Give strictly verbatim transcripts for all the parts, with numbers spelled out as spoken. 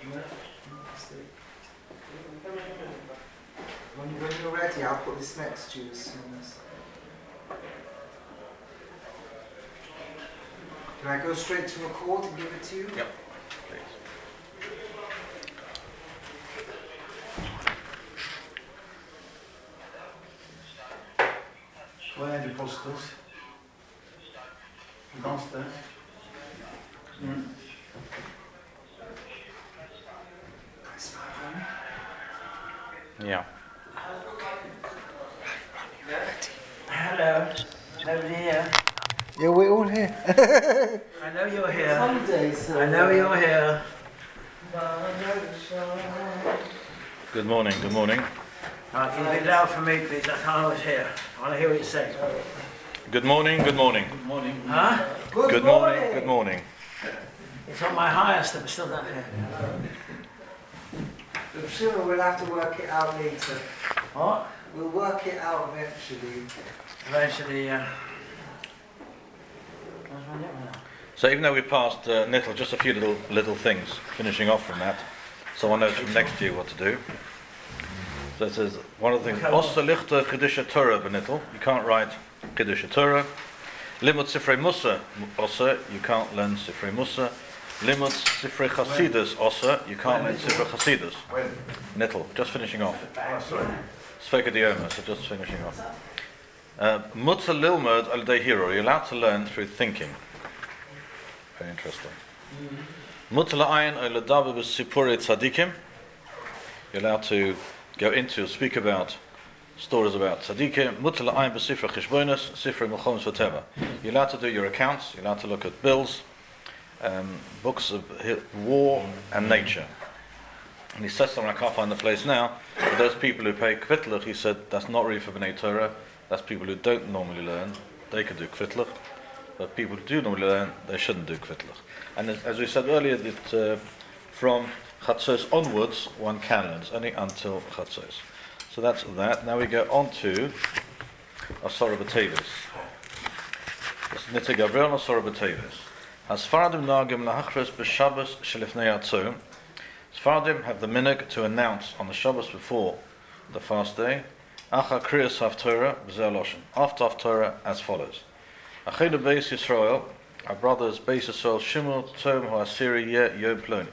When, when you're ready, I'll put this next to you as soon as. Can I go straight to record and give it to you? Yep, please. Where are the posters? Downstairs. Mm. Yeah. Hello. Nobody here. Yeah, we're all here. I know you're here. Sunday, so I know you're here. Good morning, good morning. Uh, can you be loud for me, please? I can't always hear. I want to hear what you say. Good morning, good morning. Good morning. Huh? Good, Good morning, good morning. It's on my highest, but still not here. I'm sure we'll have to work it out later. What? We'll work it out eventually. Eventually, uh... So even though we passed uh, Nittel, just a few little little things, finishing off from that, someone knows from next year what to do. So it says, one of the things, Ossa lichte Chidusha Torah benittel, you can't write Chidusha Torah. Limut Sifrei Musa, Ossa, you can't learn Sifrei Musa. Limut Sifrei Chasidus, Ossa, you can't learn Sifrei Chasidus. When? Nittel, just finishing off. Oh, sorry. Sveka Dioma, so just finishing off. Mutza Lilmud al Hero, you're allowed to learn through thinking. Very interesting. Mutza La'ayin al Ladaber b'Sipurei Tzadikim, you're allowed to go into, speak about stories about tzaddikim. Mutza La'ayin b'Sifrei Cheshbonos, Sifrei Melchomos V'Teva. You're allowed to do your accounts, you're allowed to look at bills, um, books of war and nature. And he says something, I can't find the place now, but those people who pay kvitlich, he said, that's not really for B'nai Torah, that's people who don't normally learn, they could do kvitlich, but people who do normally learn, they shouldn't do kvitlich. And as, as we said earlier, that uh, from Chatzos onwards, one can learn, it's only until Chatzos. So that's that. Now we go on to Asara B'Tevis. It's Nitei Gabriel Asara B'Tevis. Asfaradim nagim lahachres b'Shabbos shelifnei atzon. Sfaradim have the minhag to announce on the Shabbos before the fast day, Acha Kriyas Haftorah b'Zeh Loshen, after Haftorah as follows. Achenu Beis Yisrael, our brothers Beis Yisrael, Shimul Tzom Ha'asiri Yeh Yom Ploni.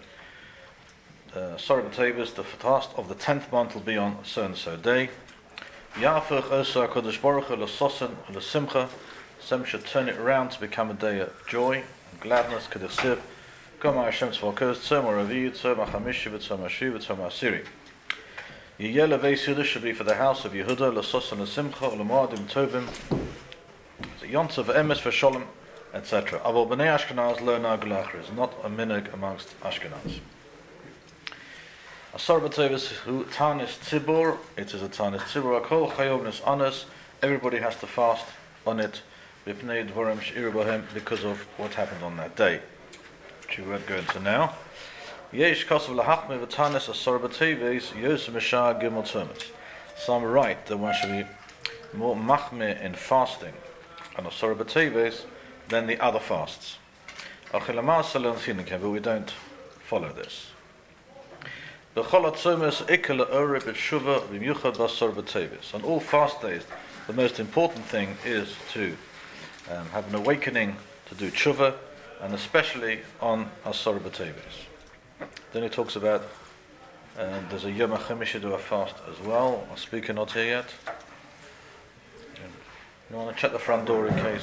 Sorry, B'Tevis, the fast of the tenth month will be on so and so day. Ya'afuch Osa Kodesh Baruch Hu l'Sosen l'Simcha. Some should turn it around to become a day of joy and gladness. Kedesiv. Kama Hashem Tzvalkos, Tzom HaRavi, Tzom HaChamishi, Tzom HaShiv, Tzom HaAsiri. Yiyeh Leveis Yehuda should be for the house of Yehuda, L'Sosan L'Simcha, L'Moadim Tovim, Yontav Emes V'Sholem, et cetera. Avol B'nei Ashkenaz Lo Nagul Achriz, not a minhag amongst Ashkenaz. Asar B'Tevis Hu Tanis Tzibur, it is a Tanis Tzibur, Akol Chayom Nis Anas, everybody has to fast on it, B'Pnei Dvorim She'iru Bohem, because of what happened on that day, which we won't go into now. Yesh Kosav Lahachme V'Tanis Asar B'Tevis Yosem Mishah Gimel Tzurmis. Some write that one should be more machme in fasting on Asar B'Tevis than the other fasts. But we don't follow this. On all fast days, the most important thing is to um, have an awakening to do tshuva, and especially on Asar B'Tevis. Then he talks about uh, there's a Yom HaChamishi do a fast as well. Our speaker not here yet. You want to check the front door in case.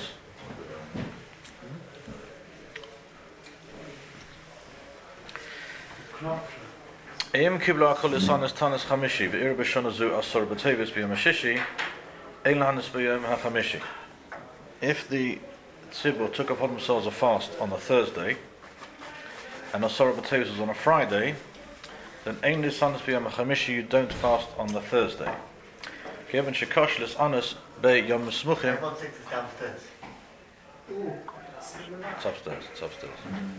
If the tzibur took upon themselves a fast on a Thursday and Asar B'Tevis was on a Friday, then Ein Lisanis B'Yom HaChamishi, you don't fast on the Thursday. Given Shekosh Lisanis B'Yom Smuchim. Everyone takes this downstairs. It's upstairs, it's upstairs.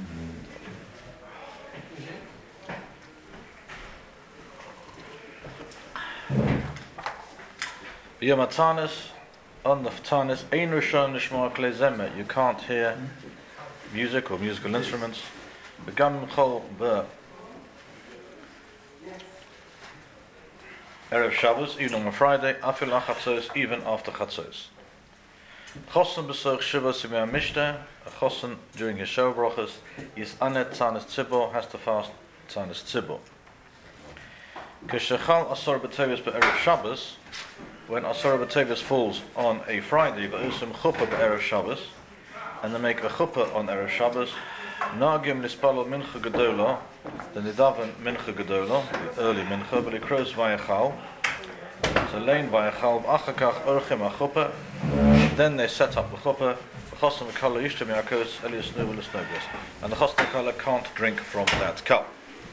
B'Yom HaTanis, on the Tanis, Ein Rishon Nishma Klei Zemer, you can't hear music or musical instruments. B'Gam Chol B'Yom Erev Shabbos, even on a Friday, afil nach Chatzos, even after Chatzos. Chosen besuch Shiva Simei Mishnah, a chosen during his show brachas, is anet tzanis tzibor, has to fast tzanis tzibor. Keshechal asor b'tevis be'erev Shabbos, when asor b'tevis falls on a Friday, v'usim chuppah be'erev Shabbos, and they make a chuppah on erev Shabbos, nagim nispalo mincha gedola, the nidaven mincha gedola, the early mincha, but it crows vayachal. So lane vayachal v'achakach orchim achuppah. Then they set up the chuppah. The chosn v'kala yishtem yakos elias nu v'lisnogos, and the chosn v'kala can't drink from that cup.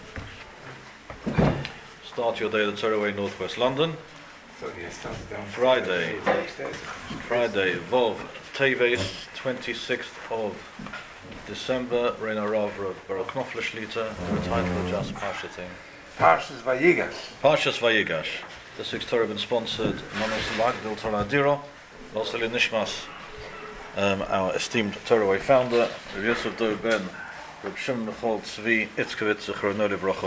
Start your day at the Torah Northwest London. Friday, Friday, Vov Teves, twenty-sixth of December. Reina Rav Rav Baruch Knofler Shlita. The title just Parshatim. Parshas Vayigash. Parshas Vayigash. This week's Torah been sponsored Manos Lagdil Torah Diro. Also Nishmas, um, our esteemed Torah founder, Rav Yosef Dov Ben, Rav Shimon Michal Tzvi Itzkevitz Zichrono Livracha.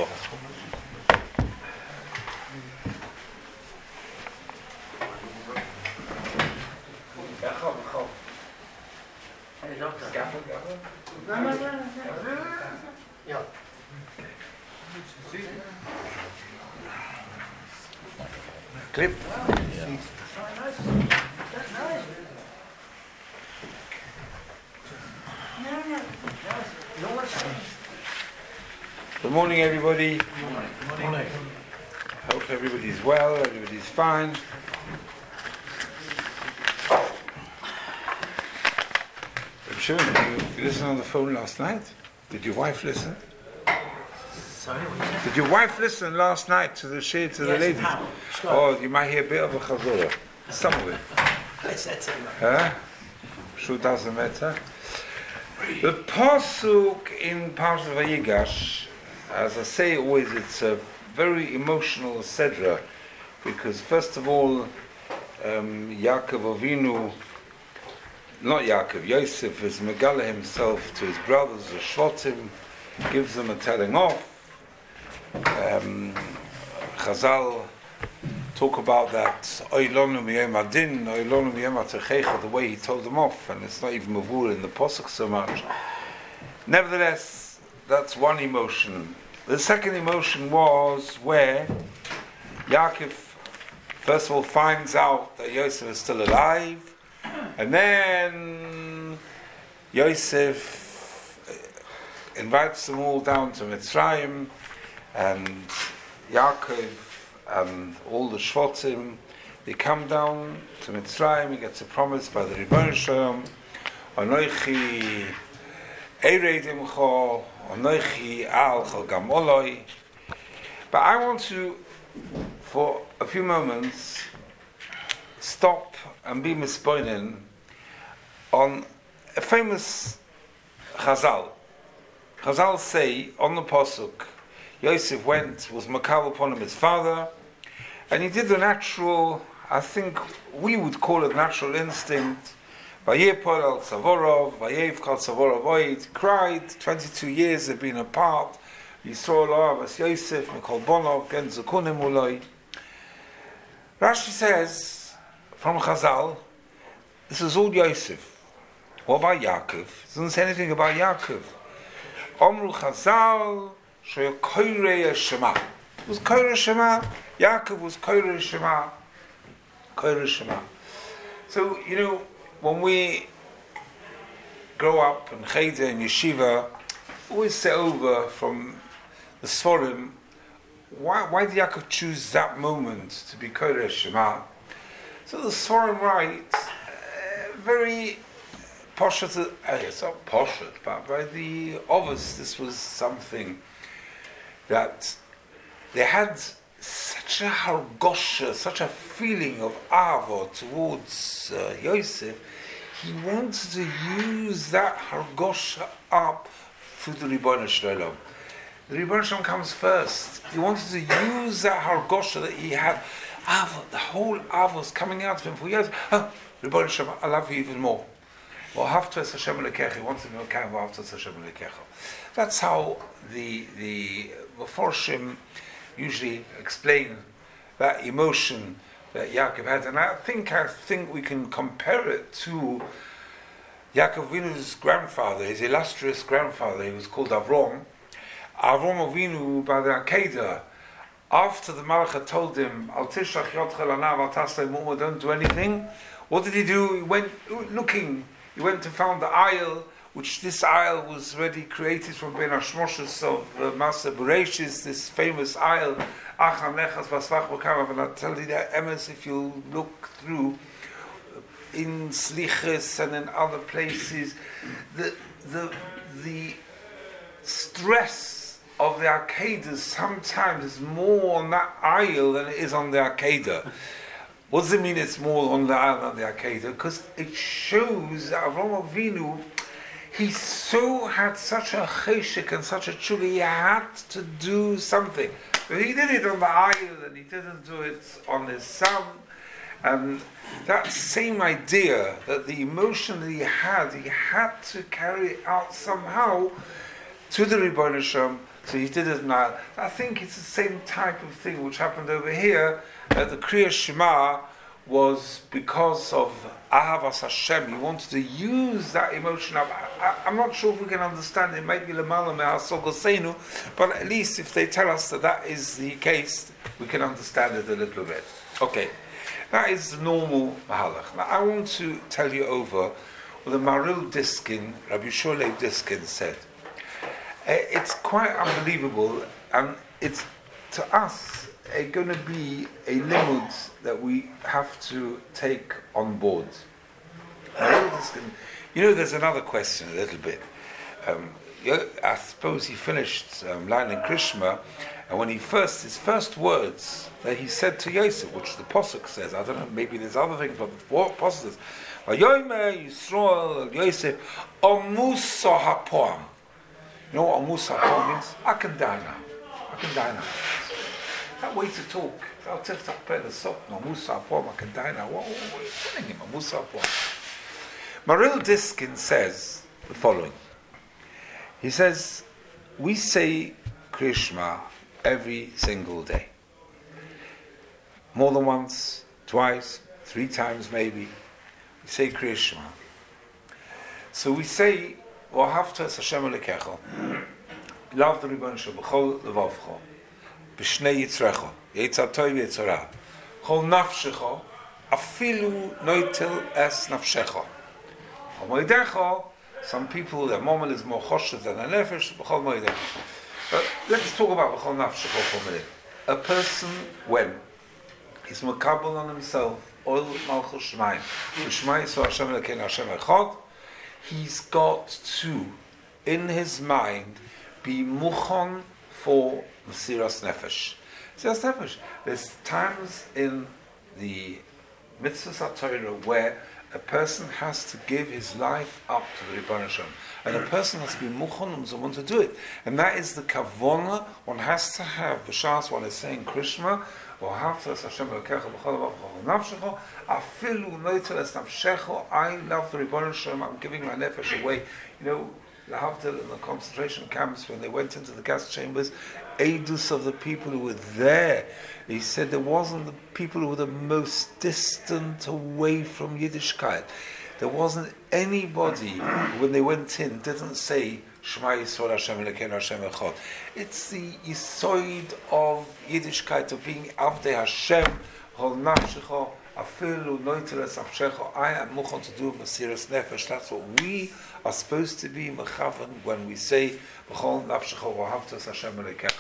Clip. Good morning, everybody. Good morning. Hope everybody's well, everybody's fine. Sure, you, you listened on the phone last night? Did your wife listen? Sorry, what was that? Did your wife listen last night to the share to the Yes, ladies? how? Sure. Oh, you might hear a bit of a chazorah. Some of it. I said to him. Huh? Sure doesn't matter. The pasuk in Parshas Vayigash, as I say always, it's a very emotional sedra, because first of all, um, Yaakov Avinu, not Yaakov, Yosef is megala himself to his brothers, the Shvatim, gives them a telling off. Um, Chazal talk about that Oilonu miyom adin, Oilonu miyom atechecha, the way he told them off, and it's not even mavur in the pasuk so much. Nevertheless, that's one emotion. The second emotion was where Yaakov first of all finds out that Yosef is still alive, and then Yosef invites them all down to Mitzrayim, and Yaakov and all the Shvatim, they come down to Mitzrayim. He gets a promise by the Rebbeinu Shalom, Anochi Eireidimcho, Anochi Al Chol Gam Oloi. But I want to, for a few moments, stop and be mispoinen on a famous Chazal. Chazal say on the pasuk, Yosef went, was makabel upon him his father, and he did the natural, I think we would call it natural instinct. Vayepol al Savorov, Vayev kal Savorov oid, cried. Twenty-two years they've been apart. Yisrael Avas Yosef Mikol Bonov Gen Zakunim Uloi. Rashi says from Chazal, this is all Yosef. What about Yaakov? It doesn't say anything about Yaakov. Omru Chazal Sheo Koirei Shema. It was Koirei Shema. Yaakov was Koirei Shema. Koirei Shema. So, you know, when we grow up in Cheder and Yeshiva, always say over from the Sforim, why, why did Yaakov choose that moment to be Koirei Shema? So the Sforim write, uh, very poshet, uh, it's not poshet, but by the obvious, this was something that they had such a hargosha, such a feeling of ava towards uh, Yosef. He wanted to use that hargosha up through the Ribbono Shel Olam. The Ribbono Shel Olam comes first. He wanted to use that hargosha that he had. Ava, the whole ava was coming out of him for years. Oh, Ribbono Shel Olam, I love you even more. Well, Haftas Hashem Elokecha. He wanted to know kind of Haftas Hashem Elokecha. That's how the the Meforshim usually explain that emotion that Yaakov had. And I think I think we can compare it to Yaakov Avinu's grandfather, his illustrious grandfather. He was called Avrom. Avrom Avinu by the Akedah. After the Malach told him, Al tishlach yodcha lanav al tasle mu'ma, don't do anything, what did he do? He went looking. He went to found the isle, which this isle was already created from Ben Hashmoshes of uh, Masa Bereshis, this famous isle. Acham nechas vasvach v'kamav. And I'll tell you that, Emes, if you look through in Sliches and in other places, the the the stress of the Akedah sometimes is more on that isle than it is on the Akedah. What does it mean it's more on the isle than the Akedah? Because it shows that Avraham Avinu, he so had such a cheshek and such a tshuva, he had to do something. But he did it on the isle and he didn't do it on his son. And that same idea, that the emotion that he had, he had to carry it out somehow to the Rebbeinu Shem, so he did it now. I think it's the same type of thing which happened over here. Uh, the Kriya Shema was because of Ahavas Hashem. He wanted to use that emotion. I, I, I'm not sure if we can understand it. Maybe Lamala Me'asol Goseinu, but at least if they tell us that that is the case, we can understand it a little bit. Okay, that is the normal Mahalach. Now I want to tell you over what the Maril Diskin, Rabbi Sholei Diskin said. Uh, it's quite unbelievable, and it's to us uh, going to be a limud that we have to take on board. You know, there's another question a little bit. Um, I suppose he finished um, Lion and Krishma, and when he first, his first words that he said to Yosef, which the Pasuk says, I don't know, maybe there's other things, but what Pasuk says, Vayomer Yisrael Yosef Omusa HaPoam. You know what Omusa HaPoam means? I can die now. I can die now. That way to talk. I'll tell you the sop. Omusa HaPoam. I can die now. What, what, what are you telling him? Omusa HaPoam. Maril Diskin says the following. He says, we say Krishma every single day. More than once, twice, three times maybe. We say Krishma. So we say, V'ahavta es Hashem Elokecha, love the Rebbeinu Shem b'chol levavcha, b'shnei yitzrecha, yitzar tov yitzar ra, chol nafshecha, afilu noitel es nafshecha. Moedecha, some people, their moment is more choshev than a nefesh, b'chol moedecha. But let's talk about b'chol nafshecha for a minute. A person, when he's makabel on himself, oil malchus shemaim, b'shmai yisrael Hashem Elokeinu Hashem echad, he's got to, in his mind, be muchon for Mesiras Nefesh. Mesiras Nefesh. There's times in the Mitzvahs HaTorah where a person has to give his life up to the Rebbeinu Shem, and a person has to be muchon and someone to do it. And that is the kavona one has to have. B'shas one is saying Krishma, V'ahavta es Hashem Elokecha b'chol levavcha nafshecha, afilu noitel es nafshecha. I love the Rebbeinu Shem. I'm giving my nefesh away. You know, Lahavdil in the concentration camps when they went into the gas chambers, edus of the people who were there. He said there wasn't the people who were the most distant away from Yiddishkeit. There wasn't anybody who, when they went in, didn't say Shema Yisrael Hashem Elokeinu Hashem Echad. It's the yisoid of Yiddishkeit, of being Avdei Hashem, Chol Nafshecha, Afilu Noitel Es Nafshecha. I am muchon to do Mesiras Nefesh. That's what we are supposed to be mechavan when we say Chol Nafshecha V'ahavta es Hashem Elokecha.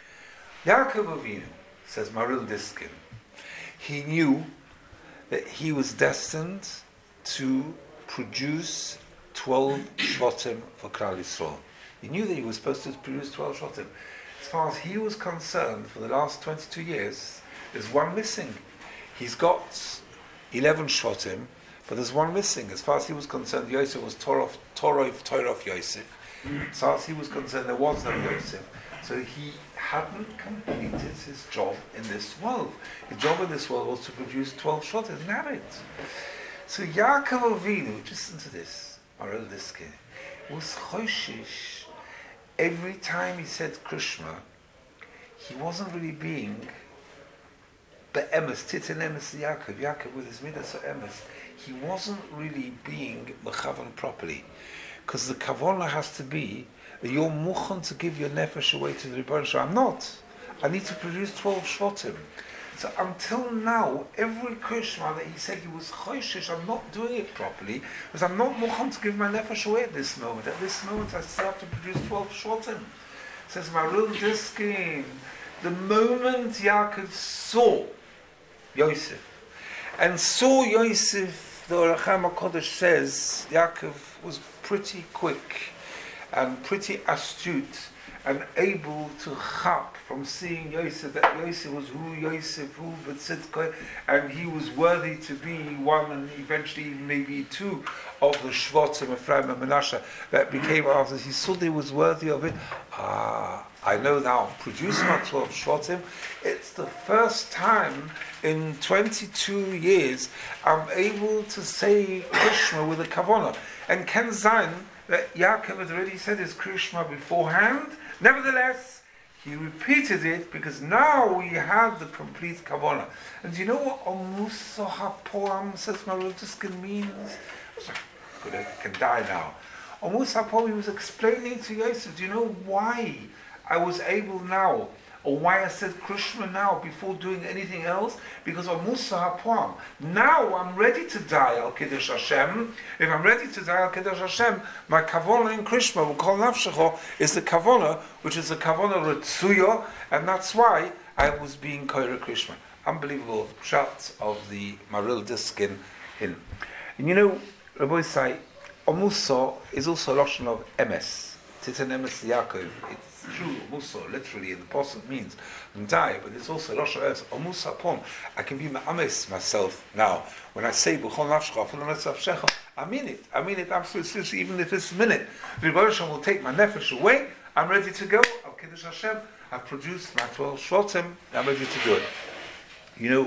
Yaakov Avinu, says Maril Diskin, he knew that he was destined to produce twelve shvatim for Klal Yisrael. He knew that he was supposed to produce twelve shvatim. As far as he was concerned, for the last twenty-two years, there's one missing. He's got eleven shvatim, but there's one missing. As far as he was concerned, Yosef was Torah of Torah of Yosef. As far as he was concerned, there was no Yosef. So he hadn't completed his job in this world. His job in this world was to produce twelve shvatim. Isn't that it? So Yaakov Avinu, listen to this, Maril Diskin, was choshish. Every time he said Krishma, he wasn't really being be'emes, titin emes Yaakov, Yaakov with his midas emes, he wasn't really being mechavan properly. Because the kavanah has to be that you're muchan to give your nefesh away to the Rebbeinu Shalom. I'm not. I need to produce twelve shvatim. So until now, every Krishma that he said he was choishish, I'm not doing it properly, because I'm not muchan to give my nefesh away at this moment. At this moment, I still have to produce twelve shvatim. Says Maharil Diskin, the moment Yaakov saw Yosef, and saw Yosef, the Orach HaKodesh says, Yaakov was pretty quick and pretty astute and able to chap from seeing Yosef, that Yosef was who Yosef, who B'tzidkoi, and he was worthy to be one and eventually maybe two of the Shvatim, Ephraim and Menashe that became after. He saw that he was worthy of it. Ah, I know now, I've produced my twelve Shvatim. It's the first time in twenty-two years I'm able to say Krishma with a Kavanah. And Ken Zayin, that Yaakov had already said his Krishma beforehand, nevertheless, he repeated it because now we have the complete Kavanah. And do you know what Omusa HaPoam says Maharil Diskin means? Good, I can die now. Omusa HaPoam, he was explaining to Yosef, do you know why I was able now, or why I said Krishma now before doing anything else? Because of Musa HaPoam. Now I'm ready to die Al Kiddush Hashem. If I'm ready to die Al Kiddush Hashem, my Kavanah in Krishma, we call Nafshecho, is the Kavanah, which is the Kavanah Retzuya, and that's why I was being Koira Krishma. Unbelievable shots of the Maharil Diskin in. And you know, Rabbi say, Omusa is also a lotion of emes. Titan emes Yaakov. It's true, Musa, literally, in the Pasuk means die, but it's also Rosh Hashanah, or Musa Pom. I can be ma'ames myself now. When I say B'chol Nafshecha, I mean it. I mean it absolutely, even if this minute the Rebbe Hashem will take my nefesh away, I'm ready to go. Al Kiddush Hashem, I've produced my twelve shvatim, I'm ready to do it. You know,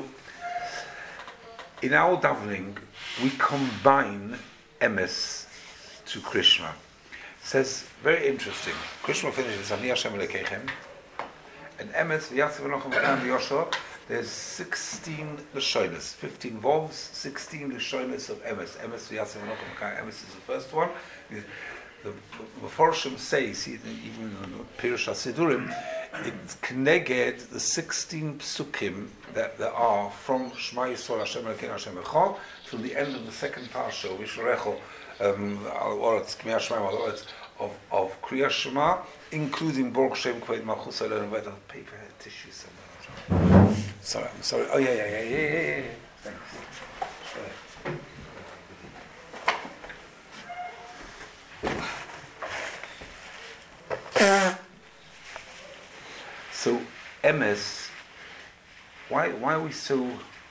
in our davening, we combine emes to Krishma. Says, very interesting. Krishma finishes, Ani Hashem Elokeichem, and emes, v'yatzav v'nochem v'kam v'yoshua, there's sixteen Lashonos, fifteen vowels, sixteen Lashonos of emes. Emes, v'yatzav v'nochem v'kam, emes is the first one. The, the Meforshim say, see, even in Pirush HaSidurim, it's connected the sixteen psukim that there are from Shema Yisrael Hashem Elokeinu Hashem Echad to the end of the second parsha, V'yishmerecho, um, al-Oretz, K'miyah Shema, al-Oretz, of, of Kriya Shema, including Baruch Shem Kved Malchus Elon, and whether paper had tissue somewhere. Sorry, I'm sorry. Oh, yeah, yeah, yeah, yeah, yeah, yeah. Thanks. Sorry. So, emes, why, why are we so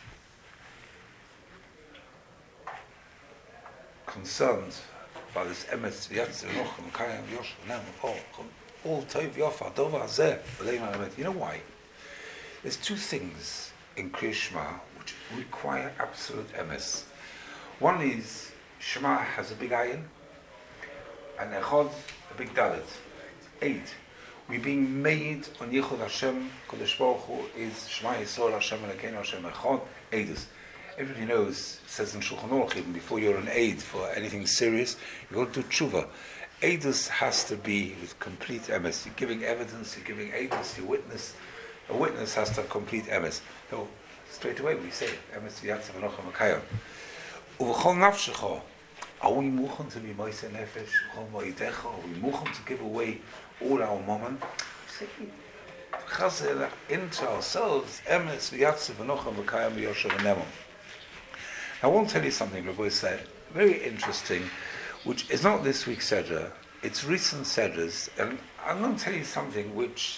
concerned by this emes v'yatzav v'nochem v'kayim v'yoshua nam all tov yofa dova zeh b'lei ma'amet? You know why? There's two things in Kriya Shema which require absolute emes. One is Shema has a big ayin and Echad a big dalet. Eight. We're being made on Yichud Hashem Kodesh Baruch Hu is Shema Yisrael Hashem Elokeinu Hashem Echad. Eidus. Everybody knows, it says in Shulchan Aruch, even before you're an aid for anything serious, you've got to do tshuva. Eidus has to be with complete emes. You're giving evidence, you're giving eidus, you witness. A witness has to have complete emes. So straight away we say, emes v'yatzav v'nochem v'kayim. Uv'chol nafshecha, are we muchen to be moise nefesh? Uv'chol mo'idecha, are we muchen to give away all our moment? We say, chazer into ourselves, emes v'yatzav v'nochem v'kayim v'yosher v'nemon. I want to tell you something Rabbi said, very interesting, which is not this week's Seder, it's recent Seders, and I'm going to tell you something which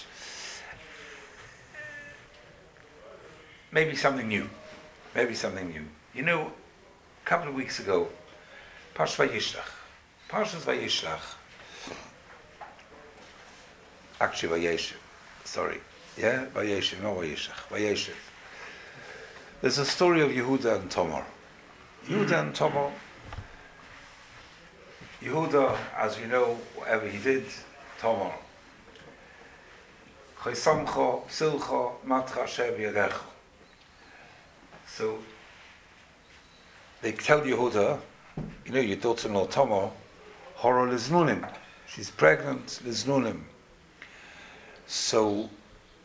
maybe something new, maybe something new. You know, a couple of weeks ago, Parshas Vayishlach, Parshas Vayishlach, actually Vayeshev, sorry, yeah, Vayeshev, not Vayishlach, Vayeshev. There's a story of Yehuda and Tamar. Yehuda and Tamar. Yehuda, as you know, whatever he did, Tamar. Chaysamcha, Silcha, Matra, Shev, Yadecha. So they tell Yehuda, you know, your daughter-in-law Tomo, Horo Liznunim. She's pregnant, Liznunim. So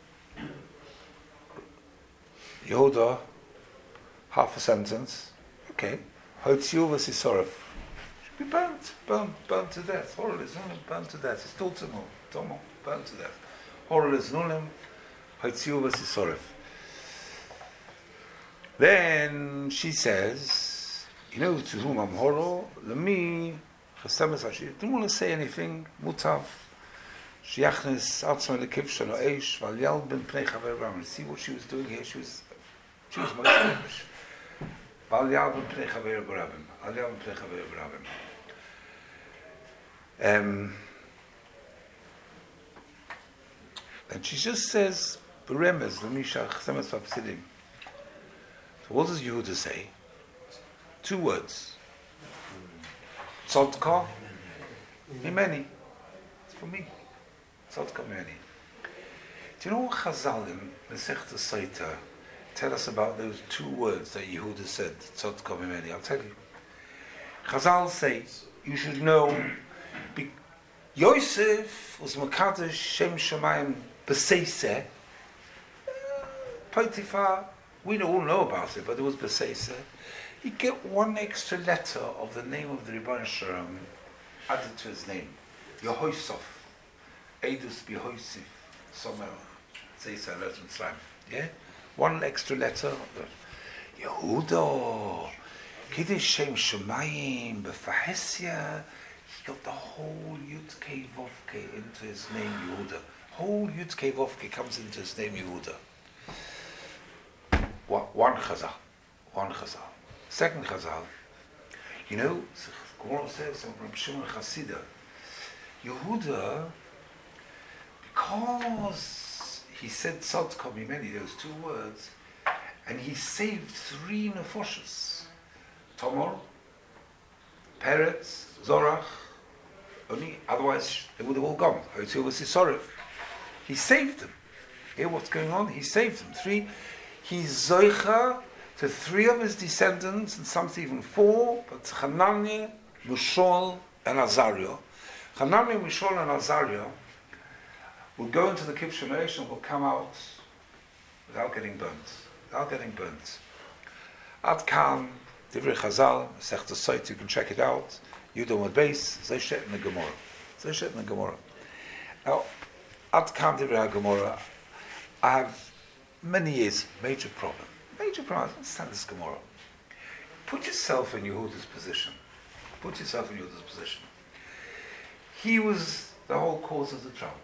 Yehuda, half a sentence, okay. Hotziu v'sisoref. Should be burnt, burnt, burnt to death. Horo Liznunim, burnt to death. His daughter-in-law Tomo, burnt to death. Horo Liznunim, Hotziu v'sisoref. Then she says, you know to whom I'm horo? Lemi, chasemes she didn't want to say anything, mutav. Shiachnes atzma lekivsha no eish, val yal ben pnei chaver b'ramim. See what she was doing here? She was, she was Moshe. Val yal ben pnei chaver b'ramim. Al yal ben pnei chaver b'ramim. Um, and she just says, b'remez, lemi shach chasemes v'apsidim. So what does Yehuda say? Two words. Tzodka, mimeni. It's for me. Tzodka mimeni. Do you know what Chazal in Masechta Saita tell us about those two words that Yehuda said? Tzodka mimeni. I'll tell you. Chazal say you should know. Be, Yosef was Makadosh Shem Shemayim B'seiseh. Potiphar. We all know about it, but it was B'seiseh. You get one extra letter of the name of the Rebbeinu Shalom added to his name. Yehoisov. Eidus B'Yehoisif. Somewhere. Zeisa Eretz Mitzrayim. Yeah? One extra letter. Yehuda. Kiddush Shem Shemayim. B'Fahesia. He got the whole Yud Kei Vovke into his name Yehuda. Whole Yud Kei Vovke comes into his name Yehuda. One chazal, one chazal. Second chazal, you know, Gemara says of Reb Shimon Chasida, Yehuda, because he said Tzodka mimeni, those two words, and he saved three nefoshes, Tomor, Peretz, Zorach, only otherwise they would have all gone. Hotziu v'sisoref. He saved them. Hear what's going on? He saved them. Three. He's Zoicha to three of his descendants, and some even four, but Hanani, Mushol, and Azariah. Hanani, Mushol, and Azariah will go into the Kibbush Shemaish and will come out without getting burnt. Without getting burnt. Ad Kan, Divrei Chazal, Masechta Sot, you can check it out. Yudom Ad Beis, Zoshet in the Gemara. Zoshet in the Gemara. Now, Ad Kan, Divrei HaGemara, I have many years, major problem. Major problem. Understand this Gemara. Put yourself in Yehuda's position. Put yourself in Yehuda's position. He was the whole cause of the trouble.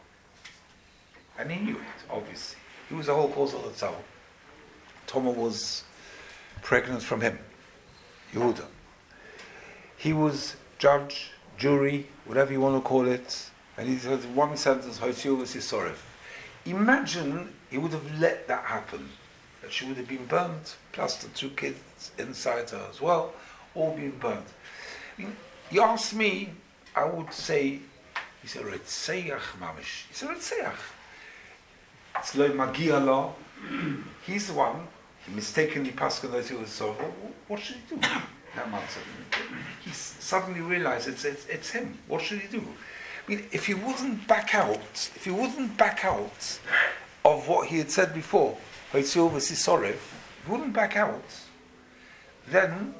And he knew it, obviously. He was the whole cause of the trouble. Tomer was pregnant from him. Yehuda. He was judge, jury, whatever you want to call it. And he said one sentence, Hotziu v'sisoref. Imagine he would have let that happen, that she would have been burnt, plus the two kids inside her as well, all being burnt. I mean, you ask me, I would say, he's a Retzeach mamish. He's a Retzeach. It's lo magia lo. He's the one. He mistakenly passed on those who was so. What should he do? That man said. He suddenly realized it's, it's it's him. What should he do? I mean, if he wouldn't back out, if he wouldn't back out of what he had said before, Hotziu v'sisoref, if he wouldn't back out, then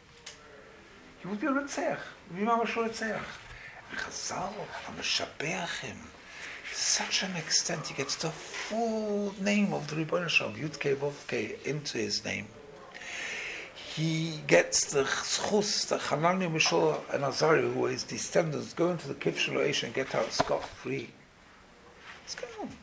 he would be a Retzeach. He would be mamash Retzeach. And Chazal,Amishabeach him, to such an extent he gets the full name of the Rebbeinu Shalom, Yud Kei Vav Kei, into his name. He gets the chus, the Hanani, Mishol, and Azariah, who are his descendants, go into the Kibbush Shemaish and get out scot-free. What's going on?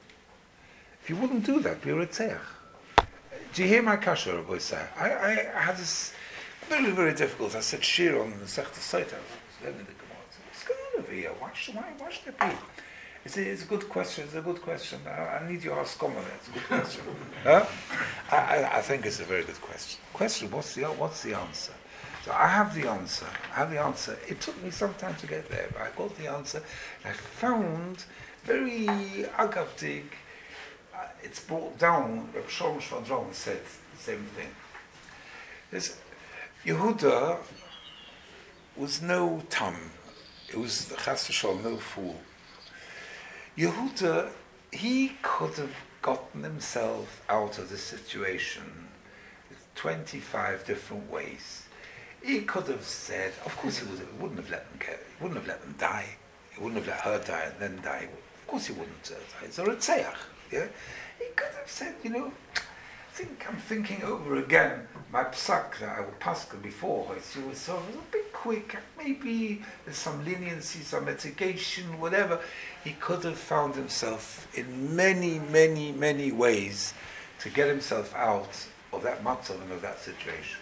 If you wouldn't do that, be a Retzeach. Do you hear my kasha, Rabbi Say? I, I, I had this very, very difficult. I said Shir on the Sechta Saita. What's going on over here? Why should, why, why should it be? It's a, it's a good question. It's a good question. I, I need you to ask Gomer. It's a good question. Huh? I, I, I think it's a very good question. Question, what's the what's the answer? So I have the answer. I have the answer. It took me some time to get there, but I got the answer. And I found very agavdig. Uh, it's brought down. Reb Shalom Shvadron said the same thing. There's, Yehuda was no tam. It was chas v'shalom, no fool. Yehuda, he could have gotten himself out of the situation with twenty-five different ways. He could have said, of course he, would, he wouldn't have let them get, he wouldn't have let them die. He wouldn't have let her die and then die. Of course he wouldn't uh, die. It's a retzeach. Yeah? He could have said, you know, I think I'm thinking over again my psak that I would pascha before. It was so it was a bit quick. Maybe there's some leniency, some mitigation, whatever. He could have found himself in many, many, many ways to get himself out of that matzav and of that situation.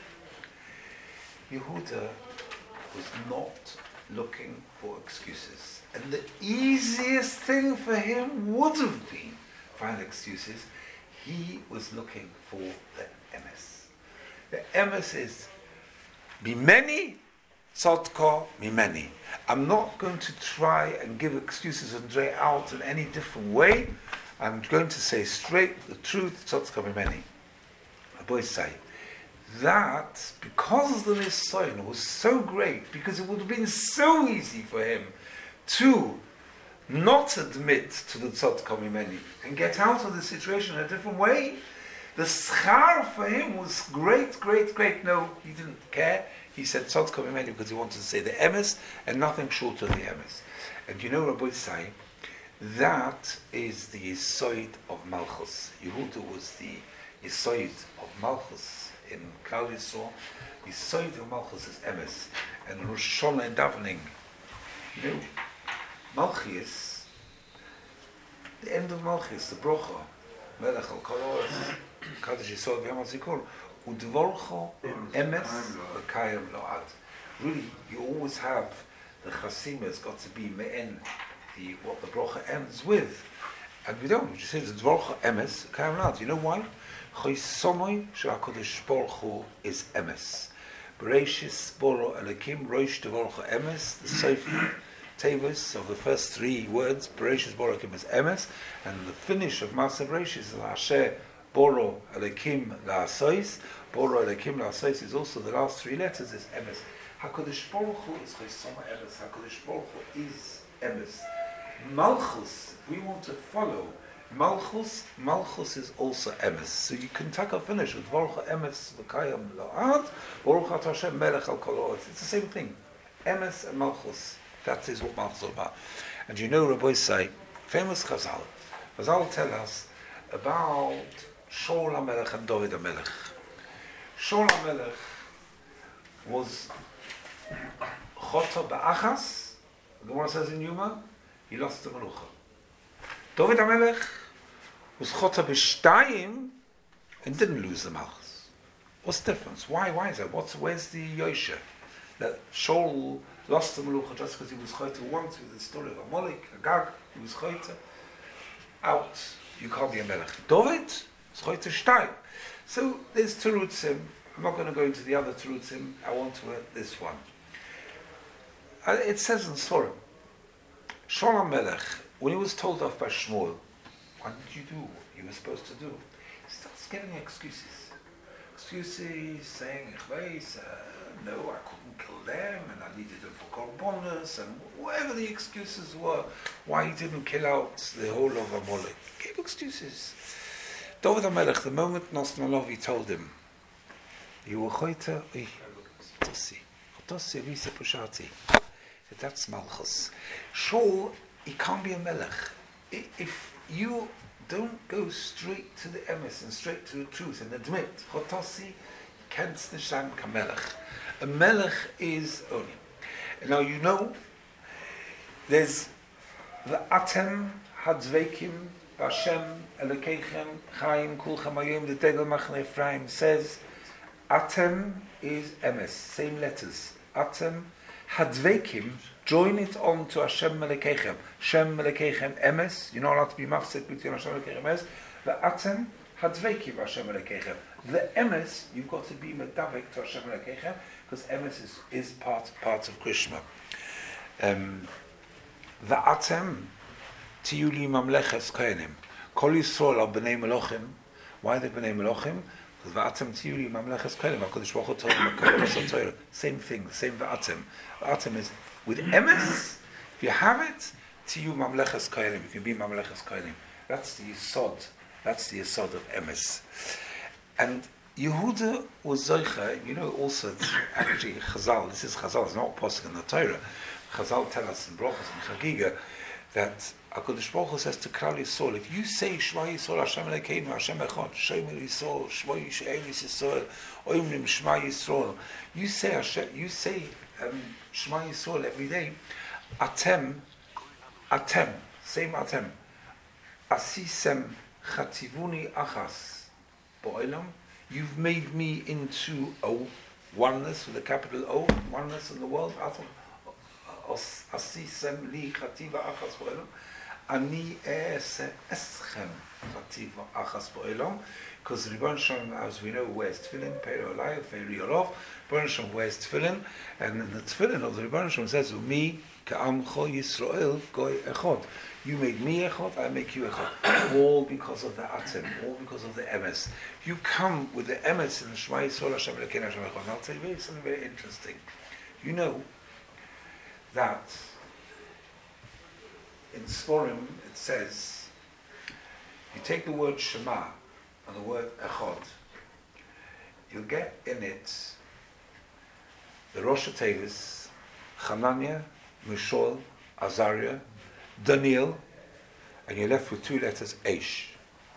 Yehuda was not looking for excuses. And the easiest thing for him would have been find excuses. He was looking for the emes. The emes is mimeni, tzodka mimeni. I'm not going to try and give excuses and draw out in any different way. I'm going to say straight the truth, tzodka mimeni. My boys say that because the nisayon was so great, because it would have been so easy for him to not admit to the tzodka mimeni and get out of the situation in a different way. The schar for him was great, great, great. No, he didn't care. He said tzodka mimeni because he wanted to say the emes and nothing short of the emes. And you know, Rabbi say, that is the yisoid of Malchus. Yehuda was the yisoid of Malchus in Klal Yisrael. Yisoid of Malchus is emes. And Rosh Hashanah and davening, you know, Malchus, the end of Malchus, the brocha, Melech al kol haaretz, Kadosh Yisod v'yam hazikol, udvorcha emes v'kayim lo'ad. Really, you always have the chasim has got to be me'en, the what the brocha ends with, and we don't. We just say the dvorcha emes v'kayim lo'ad. You know why? Choisomoi she'HaKadosh Baruch Hu is emes. Bereishis boro Elokim roish dvorcha emes. The Sefer Tavis of the first three words, Bereshis Boro Elokim is emes, and the finish of Maaseh Bereshis is Asher Boro Elokim La'asois. Boro Elokim La'asois is also the last three letters is emes. HaKadosh Baruch Hu is Chosoma emes. HaKadosh Baruch Hu is emes. Malchus, we want to follow Malchus. Malchus is also emes. So you can take a finish with Baruch emes v'kayim lo'ad. Baruch Ata Hashem Melech al kol haaretz. It's the same thing. Emes and Malchus. That is what Malchus is all about. And you know, Rabbi say, famous Chazal. Chazal tell us about Shaul HaMelech and David HaMelech. Shaul HaMelech was Chota Ba'achas. The Gemara says in Yuma, he lost the Melucha. David HaMelech was Chota B'Shtayim and didn't lose the Malchus. What's the difference? Why? Why is that? What's where's the Yosha? That Shaul lost the Melucha just because he was chayta once with the story of Amalek, Agag, he was chayta. Out, you can't be a melech. David is chayta shtayim. So there's terutzim. I'm not going to go into the other terutzim. I want to read this one. Uh, it says in Sforim, Shaul HaMelech, when he was told off by Shmuel, what did you do? What you were supposed to do? He starts getting excuses. Excuses, saying, uh, no, I couldn't kill them, and I needed them for korbanos, and whatever the excuses were, why he didn't kill out the whole of Amalek. He gave excuses. David HaMelech, the moment Nosson Alavi told him, you were choyta, oi, chotasi, chotasi avisa pushati. That's Malchus. Shaul, he can't be a melech. If you don't go straight to the emes and straight to the truth and admit, chotasi, can't nishan kamelech. A melech is only. Now you know, there's the Atem Hadzvekim Hashem Elokeichem Chaim Kulchem Hayom. The Tegel Machne Ephraim says Atem is emes, same letters. Atem Hadzvekim, join it on to Hashem Elokeichem. Hashem Elokeichem emes. You're not allowed to be mafsek between Hashem Elokeichem emes. The Atem Hadzvekim Hashem Elokeichem. The emes, you've got to be medavek to Hashem Elokeichem, because emes is, is part part of Krishma. Um, the atem tiyuli mamleches kohenim. Kol Yisrael are b'nei melochim. Why are they b'nei melochim? V'atem tiyuli mamleches kolim. HaKadosh Baruch Hu told him, HaKadosh Torah. Same thing, same v'atem. V'atem is with emes. If you have it, tiyu mamleches kolim. You can be mamleches kolim. That's the yesod. That's the yesod of emes. And Yehuda was zoicha. You know, also it's actually Chazal. This is Chazal. It's not posuk in the Torah. Chazal tell us in Brachos and Chagiga that HaKadosh Baruch Hu says to Klal Yisrael, if you say Shema Yisrael Hashem Elokeinu Hashem Echad, Shema Yisrael, Shema Yisrael Yisrael, Oimrim Shema Yisrael, you say Hashem, you say um, Shema Yisrael every day. Atem, Atem, same Atem, Asisem Chativuni Achas, Bo'olam, you've made me into a oneness with a capital O, oneness in the world. Atem. Asisem li chativa achas bo'elam, ani e'ese eschem chativa achas bo'elam, because Rebbeinu Shalom, as we know, wears tefillin, Peiro Olai, Feiri Olov, Rebbeinu Shalom wears tefillin, and in the tefillin of the Rebbeinu Shalom says, Umi ka'amcho Yisrael goy echod. You made me echod, I make you echod. All because of the atem, all because of the emes. You come with the emes in the Shema Yisrael Hashem Elokeinu Hashem Echad. And I'll tell you something very interesting. You know that in Sforim it says, you take the word Shema and the word Echad, you'll get in it the Rosh Tevis, Chananya, Mishael, Azariah, Daniel, and you're left with two letters, Eish.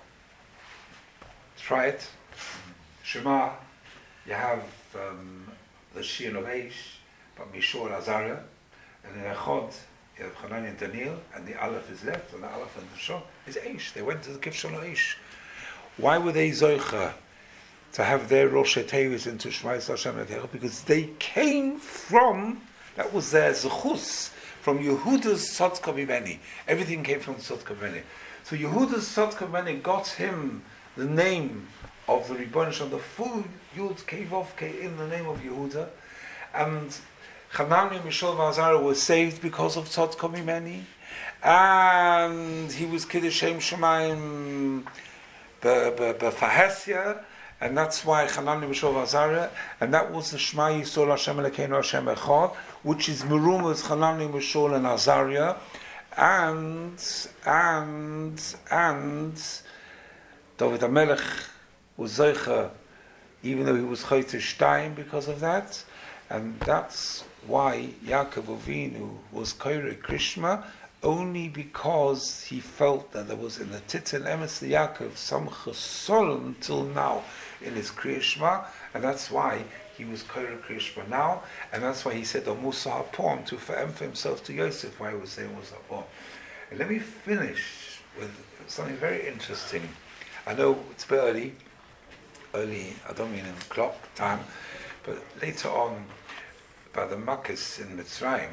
Try it. Shema, you have um, the Shin of Eish, but Mishael, Azariah. And in Echad, you have Hanani and Daniel, and the Aleph is left, and the Aleph and the Shon is Eish. They went to the Kivshon of Eish. Why were they Zoicha to have their Rosh Tevis into Shema Yisrael Hashem Elokeinu? Because they came from, that was their Zechus, from Yehuda's Tzadka Mimeni. Everything came from Tzadka Mimeni. So Yehuda's Tzadka Mimeni got him the name of the Rebbeinu Shalom, the full Yud Kei Vav Kei in the name of Yehuda, and Hanani, Mishael, Azariah was saved because of Tzadka Mimeni, and he was Kiddush Shem Shemaim B'Fahesia, and that's why Hanani, Mishael, Azariah, and that was the Shema Yisrael Hashem Elokeinu Hashem Echad, which is Merumas Hanani, Mishael, and Azariah, and and and David HaMelech was Zeicha, even though he was Chayte Shtayim because of that, and that's why Yaakov Avinu was Kairei Krishma, only because he felt that there was in the Titan Emes Yaakov some Chesolon till now in his Krishma, and that's why he was Kairei Krishma now, and that's why he said the Musa HaPom to for himself to Yosef, why he was saying Musa HaPom. And let me finish with something very interesting. I know it's a bit early, early, I don't mean in clock time, but later on, by the Makkos in Mitzrayim.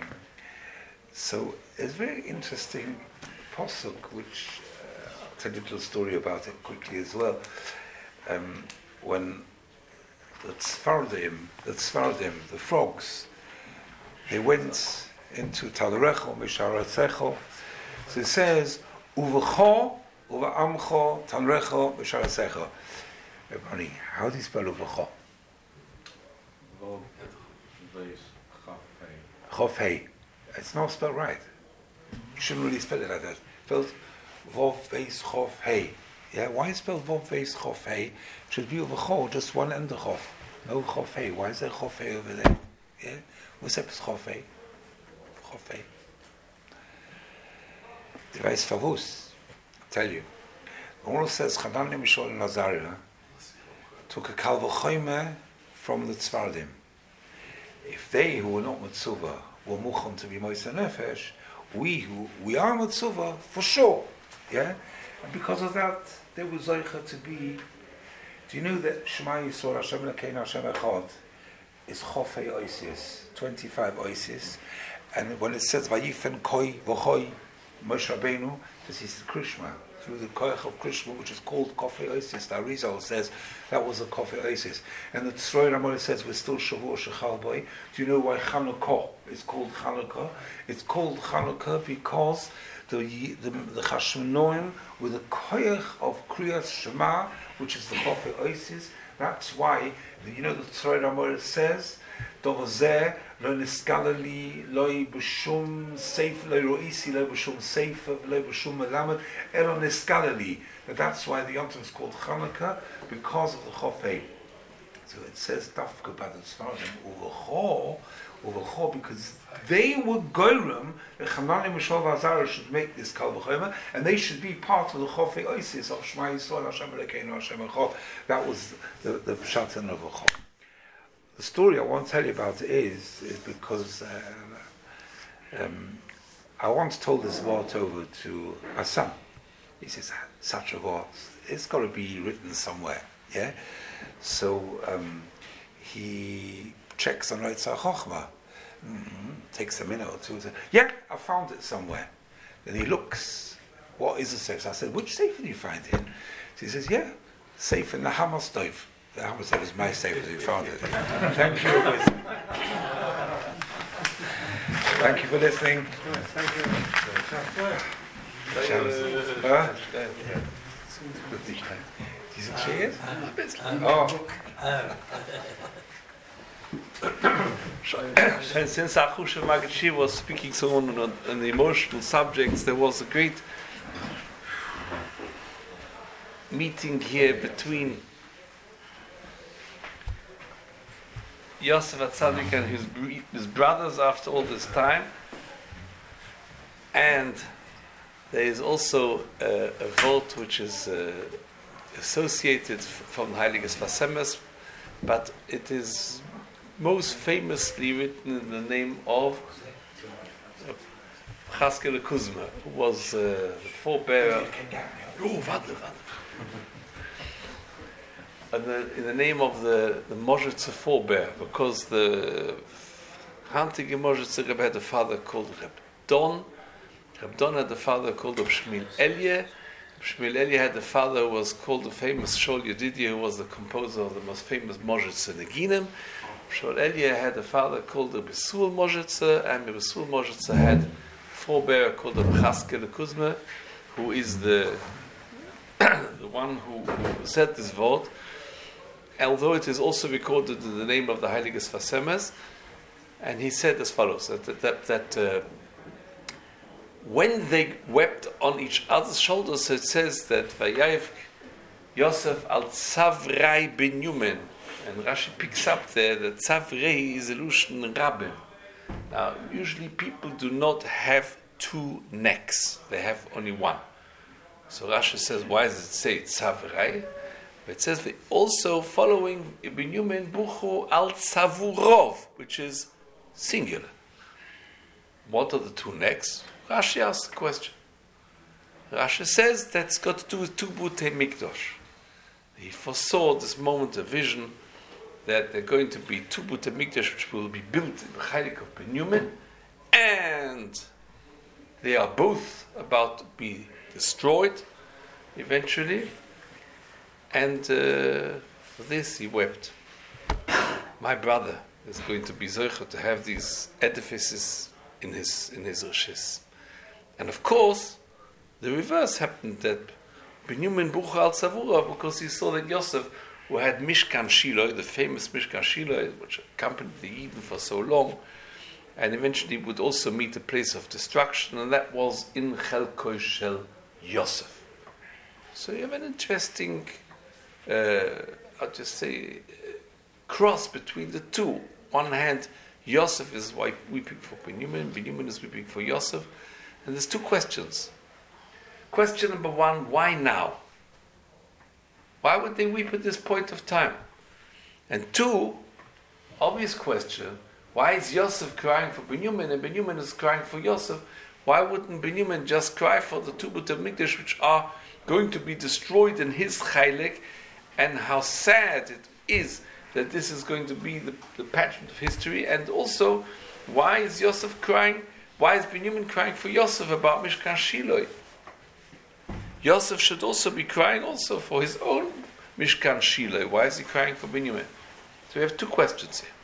So it's a very interesting posuk, which uh, I'll tell you a little story about it quickly as well. Um, when the Tzfardim, the Tzfardim, the frogs, they went into Talarecho, Misharatzecho. So it says, Uvecho, Uve'amcho, Talarecho, Misharatzecho. Everybody, how do you spell Uvecho? Chof Hei. It's not spelled right. You shouldn't really spell it like that. Spelled Vov Veis Chof Hei. Yeah, why is spelled Vov Veis Chof Hei? It should be over Cho, just one end of Chof. No Chof Hei. Why is there Chof Hei over there? Yeah? What's up with Chof Hei? Chof Hei. The Veis Favus. I'll tell you. The Oral says Chanani, Mishael, and Azariah took a Kalvachoyme from the Tzfardim. If they who were not Mitzvah were Muchon to be Moisei Nefesh, we who we are Mitzvah for sure, yeah. And because of that, they were Zoicha to be. Do you know that Shema Yisrael Hashem Elokeinu Hashem Echad is Chofei Oisius, twenty-five Oisius, and when it says Vayifen Koi V'Choi Moshe Rabbeinu, this is Krishma. Through the koach of Krishma, which is called Kofei Oisius. The Arizal says that was a Kofei Oisius. And the Tzroy Ramon says we're still Shavua Shechal Boy. Do you know why Chanukah is called Chanukah? It's called Chanukah because the the, the Chashmonoim with the koach of Kriyas Shema, which is the Kofei Oisius, That's why, you know, the Torah Amor says, Dovozeh, lo niskalali, lo b'shum seif, lo roisi, lo b'shum seif, lo b'shum melamed, elo niskalali. That's why the Yom Tov is called Chanukah, because of the Chofei. So it says, Dafka Bad Sfardim, Uvacho, Uvacho, because they were Goyim, the Chanani Mishal Vazara should make this Kal V'chomer, and they should be part of the Chofei Oisis of Shema Yisrael, Hashem Elokeinu, Hashem Echad. That was the, the Pshat and Uvacho. The story I want to tell you about is, is because uh, um, I once told this word over to my son. He says, such a word, it's got to be written somewhere, yeah? So um, he checks on Reitzah Chochmah, mm-hmm. takes a minute or two, says, yeah, I found it somewhere. Then he looks, what is the safe? So I said, which safe did you find it in? So he says, yeah, safe in the Hammer stove. The Hammer stove is my safe as you found it. Thank you for listening. Thank you for listening. Thank you. Huh? Die sind gescheert? Oh. And since Achusha Magachi was speaking so on, on, on the emotional subjects, there was a great meeting here between Yosef Atzadik and his, his brothers after all this time, and there is also a, a vote which is uh, associated f- from Heiliges Vasemes, but it is most famously written in the name of Chaskel Kuzma, who was uh, the forebearer. Oh, warte, warte. And the, in the name of the, the Mozhitzer forebear, because the Hantige Mozhitzer Rebbe had a father called Reb Don. Reb Don had a father called Reb Shmuel Elie. Shmuel Elie had a father who was called the famous Shol Yedidia, who was the composer of the most famous Mozhitzer Neginim. Shol Elie had a father called Reb Besul Mozhitzer, and Reb Besul Mozhitzer had a forebear called Reb Chaskel Kuzma, who is the the one who, who said this vote. Although it is also recorded in the name of the Heiliges Vasemes, and he said as follows: that that, that uh, when they wept on each other's shoulders, it says that Vayayev Yosef al Tzavrai Binyamin, and Rashi picks up there that Tzavrei is a Lushan Rabbe. Now, usually people do not have two necks; they have only one. So Rashi says, why does it say Tzavrai? It says they also following Binyamin Buchu al Tzavurov, which is singular. What are the two necks? Rashi asks the question. Rashi says that's got to do with two Butei Mikdosh. He foresaw this moment of vision that there are going to be two Butei Mikdosh which will be built in the Chaylik of Binyamin, and they are both about to be destroyed eventually. And uh, for this he wept. My brother is going to be Zocher to have these edifices in his in his Rishis. And of course, the reverse happened, that Binyamin Bucha al Tzavura, because he saw that Yosef, who had Mishkan Shiloh, the famous Mishkan Shiloh, which accompanied the Eden for so long, and eventually would also meet a place of destruction, and that was in Chelkoi Shel Yosef. So you have an interesting, uh, I'll just say, uh, cross between the two. One hand, Yosef is weeping for Binyamin, Binyamin is weeping for Yosef, and there's two questions. Question number one, why now? Why would they weep at this point of time? And two, obvious question, why is Yosef crying for Binyamin and Binyamin is crying for Yosef? Why wouldn't Binyamin just cry for the two Butei Mikdash which are going to be destroyed in his Chaylik, and how sad it is that this is going to be the, the pageant of history? And also, why is Yosef crying? Why is Binyamin crying for Yosef about Mishkan Shiloh? Yosef should also be crying also for his own Mishkan Shiloh. Why is he crying for Binyamin? So we have two questions here.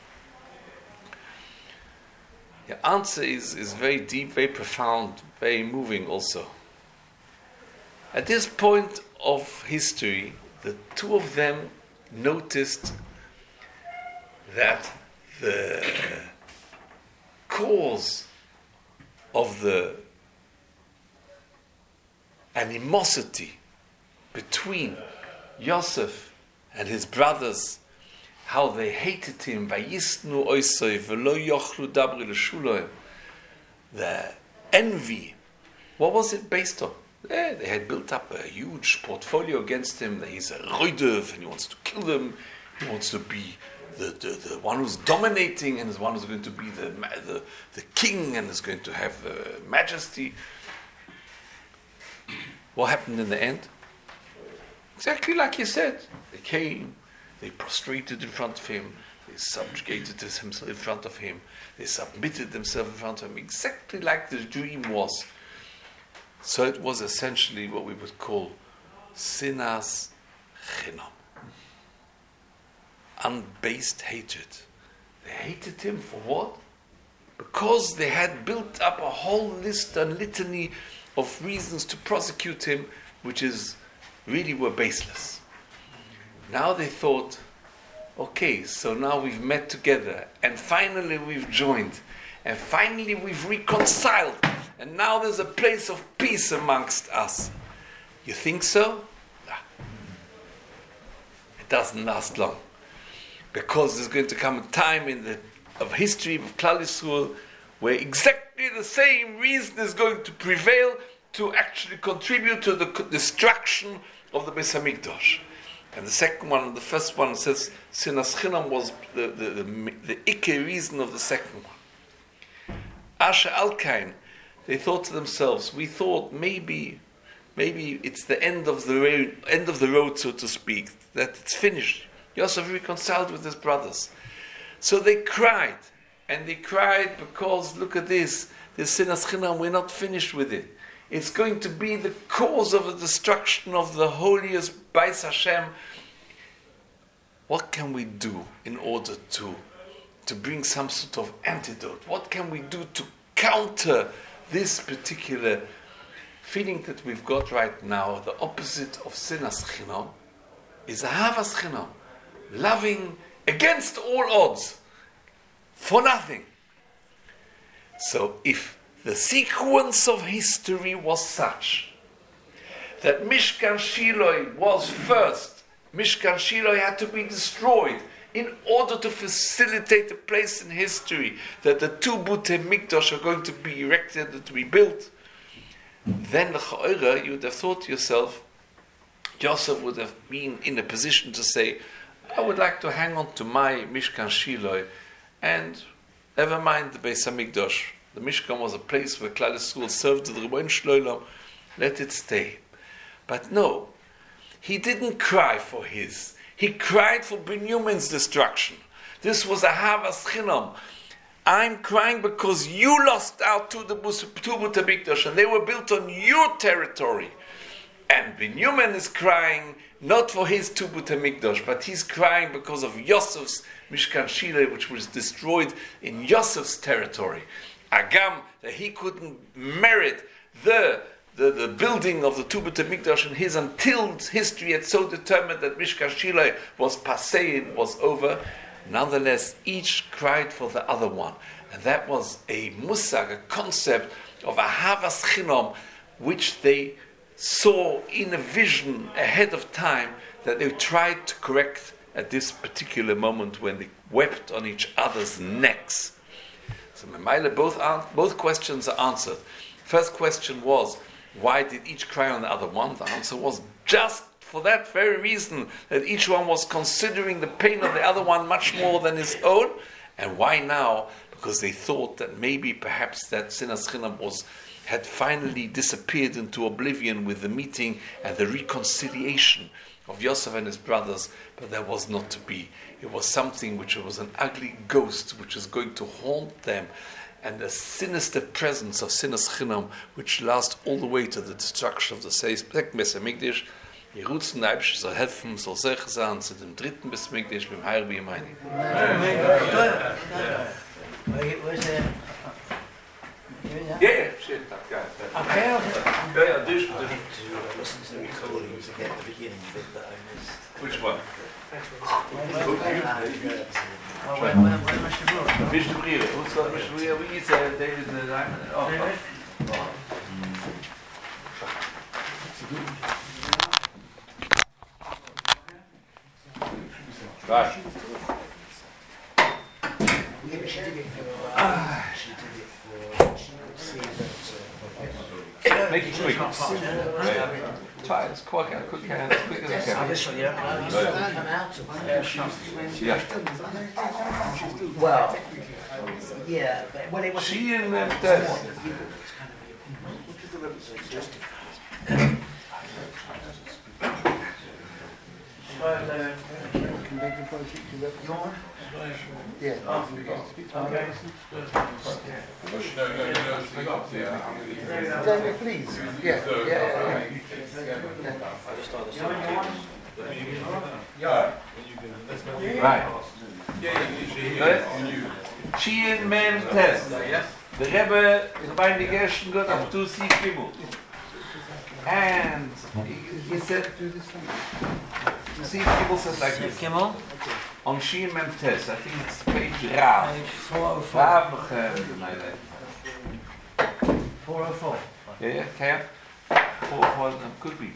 The answer is, is very deep, very profound, very moving also. At this point of history, the two of them noticed that the cause of the animosity between Yosef and his brothers, how they hated him, vayisnu oisoi v'lo yochlu dabri l'shuloim, the envy, what was it based on? Yeah, they had built up a huge portfolio against him, that he's a roidev, and he wants to kill them, he wants to be the, the, the one who's dominating, and is one who's going to be the, the, the king, and is going to have uh, majesty. What happened in the end? Exactly like you said. They came, they prostrated in front of him, they subjugated themselves in front of him, they submitted themselves in front of him, exactly like the dream was. So it was essentially what we would call sinas chinam, unbased hatred. They hated him for what? Because they had built up a whole list and litany of reasons to prosecute him, which is really were baseless. Now they thought, okay, so now we've met together, and finally we've joined, and finally we've reconciled, and now there's a place of peace amongst us. You think so? Nah. It doesn't last long. Because there's going to come a time in the of history of Klal Yisrael where exactly the same reason is going to prevail to actually contribute to the destruction of the Beis Hamikdash. And the second one, the first one says sinas chinam was the the the, the ikke reason of the second one. Asher Alkain, they thought to themselves, we thought maybe maybe it's the end of the road, end of the road, so to speak, that it's finished. Yosef reconciled with his brothers. So they cried, and they cried because, look at this, the sinas chinam, we're not finished with it. It's going to be the cause of the destruction of the holiest Bais Hashem. What can we do in order to, to bring some sort of antidote? What can we do to counter this particular feeling that we've got right now? The opposite of sinas chinam is ahavas chinam, loving against all odds, for nothing. So if the sequence of history was such that Mishkan Shiloi was first, Mishkan Shiloi had to be destroyed in order to facilitate a place in history that the two Butei Mikdash are going to be erected and to be built, then l'cha'ora, you would have thought to yourself, Yosef would have been in a position to say, I would like to hang on to my Mishkan Shiloi, and never mind the Beis Hamikdash. The Mishkan was a place where Klal Yisrael served the Rebbeinu Shloim. Let it stay. But no, he didn't cry for his. He cried for Binyamin's destruction. This was a havas chinam. I'm crying because you lost out to the two Butei Mikdash, and they were built on your territory. And Binyamin is crying not for his two Butei Mikdash, but he's crying because of Yosef's Mishkan Shiloi, which was destroyed in Yosef's territory. Agam, that he couldn't merit the, the, the building of the two Butei Mikdash in his until history had so determined that Mishkan Shiloi was passé, was over. Nonetheless, each cried for the other one. And that was a musag, a concept of a havas chinam, which they saw in a vision ahead of time that they tried to correct at this particular moment when they wept on each other's necks. So Memaila, both both questions are answered. First question was, why did each cry on the other one? The answer was just for that very reason, that each one was considering the pain of the other one much more than his own. And why now? Because they thought that maybe perhaps that sinas chinam was had finally disappeared into oblivion with the meeting and the reconciliation of Yosef and his brothers, but that was not to be. It was something which was an ugly ghost which is going to haunt them, and a sinister presence of sinas chinam which lasts all the way to the destruction of the second Beis Hamikdash. Die Rutzen der Eibsche soll helfen, soll sicher sein zu dem dritten Beis Hamikdash mit dem Heil B'Yamayim. Where's the Yeah, yeah, shit, that guy. that- Okay, I'll Yeah, yeah, dus, dus. Listen to the recording to get the beginning bit that I missed. Which one? Oh, where, where, where must you go? Mister Briere, what's that, Mister Briere? We eat uh, David the Diamond. Oh, David? right. Yeah, but she did it for. Uh, she did it for. She could see that. Uh, Make it quick. Not fast, yeah. Try it as quick, as quick as quick as I Oh, can. this one, yeah. you saw that come out of Yeah, it. sure. Yeah. Well, yeah, but when it was. She and uh, Des. Well, uh, Your? Yeah. okay. David, please. Yeah, yeah, yeah. Right. Good. She and men test. The Rebbe is by the Gershon got up to see people. And he, he said, see people says like this. Kimmel? On She and Men test, I think it's page Rav. Page four oh four. Rav nog, uh, my name. four oh four. Yeah, yeah, okay. Four, four, um, could be.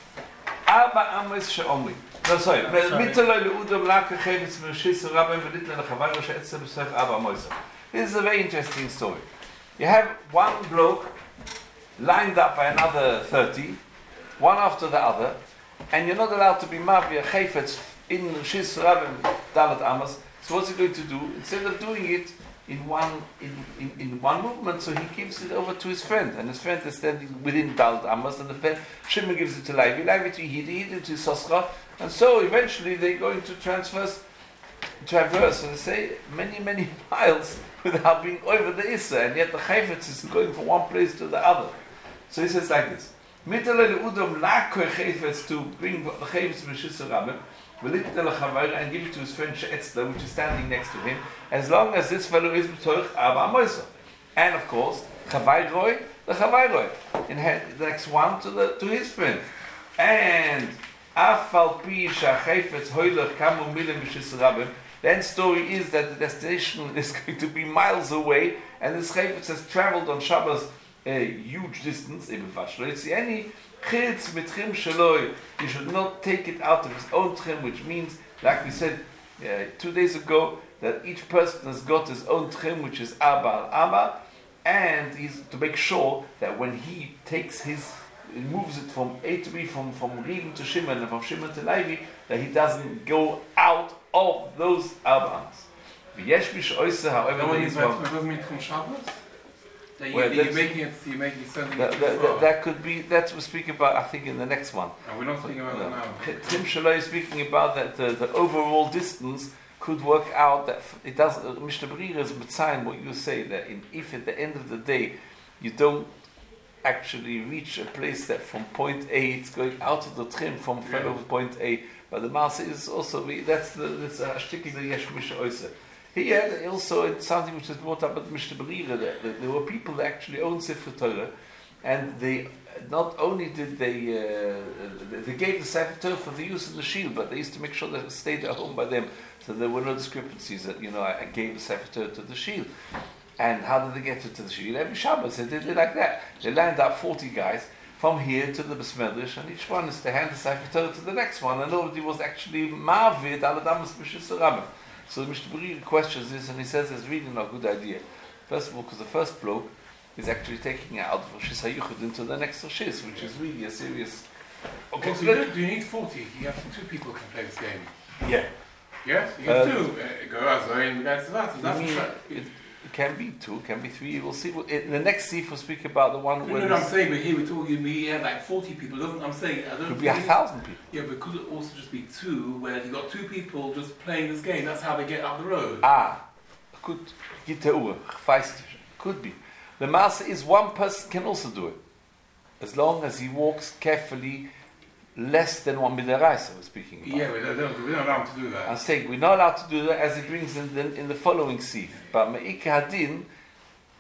Abba Amis She'omri. No, sorry. Mitteloi le'udom lake chevetz m'shis rabbein v'lit le'lechavai she'etzem b'sech Abba Moisa. This is a very interesting story. You have one bloke lined up by another thirty, one after the other, and you're not allowed to be mavia chayfetz in shis rabbein dalat amas. So what's he going to do? Instead of doing it in one in, in, in one movement, so he gives it over to his friend, and his friend is standing within dalat amas, and the friend Shimon gives it to Levi, Levi to Yehidi, Yehidi to Sosra, and so eventually they're going to transverse, traverse and say many many miles without being over the Issa, and yet the chayfetz is going from one place to the other. So he says like this: Mitale leudom lakoy chayfetz to bring the chayfetz b'shis rabbein, v'lit le'lechavai and give it to his friend She'etzla, which is standing next to him, as long as this fellow is b'toich Abba Moisa. And of course, chavai roy, the chavai roy, and the next one to the to his friend. And afal pi shachayfetz hoylech kamu milim b'shis rabbein. The end story is that the destination is going to be miles away, and this chayfetz has traveled on Shabbos a huge distance. Any chitz mit trim sheloi, you should not take it out of his own trim, which means, like we said uh, two days ago, that each person has got his own trim, which is Abba Abba, and he's to make sure that when he takes his, he moves it from A to B, from from Reuven to Shimon, and from Shimon to Levi, that he doesn't go out of those Abbas. V'yesh bish oise, however, there is one. That you, Well, you're that's- making it, you're making it something. That, that, that, that could be, that we're speaking about, I think, in the next one. And we're not speaking about that now. Tim Shaloi is speaking about that the, the overall distance could work out that f- it does. Uh, Mishnah Berurah is Mitzayin what you say that in, if at the end of the day you don't actually reach a place that from point A it's going out of the trim from Yeah. fellow point A, but the master is also that's the that's a shtickle the Yesh Mishnah Oise. Here also it's something which is brought up at Mishnah Berurah that, that there were people that actually owned Sefer Torah, and they not only did they uh, they gave the Sefer Torah for the use of the shield, but they used to make sure that it stayed at home by them, so there were no discrepancies that you know I, I gave the Sefer Torah to the shield. And how did they get it to the shield? Every Shabbos they did it like that. They lined up forty guys from here to the Besmedrish, and each one is to hand the Sefer Torah to the next one, and nobody was actually Mavid al Adamas B'Shis Rabbim. So Mishnah Berurah questions this, and he says it's really not a good idea. First of all, because the first bloke is actually taking out Roshis HaYuchid into the next Roshis, which is really a serious... Okay, Also, so you, let- do you need forty? You have two people can play this game. yeah. Yes? You Uh, have two. Uh, Go out, so in that's that. You That's mean, right. it, it can be two, it can be three. We'll see. In the next Sif, we'll speak about the one No, where no, no, I'm there's- saying, but here we're talking, we have like forty people. Doesn't I'm saying, I don't could be a think- thousand people. Yeah, but could it also just be two, where you got two people just playing this game? That's how they get up the road. Ah, could Gitteur, feist, could be. The master is one person can also do it, as long as he walks carefully, less than one midaraisa. We're speaking about. Yeah, we don't, don't, we don't allow them to do that. I'm saying we're not allowed to do that as it brings in the, in the following sif. But Me'ik Hadin,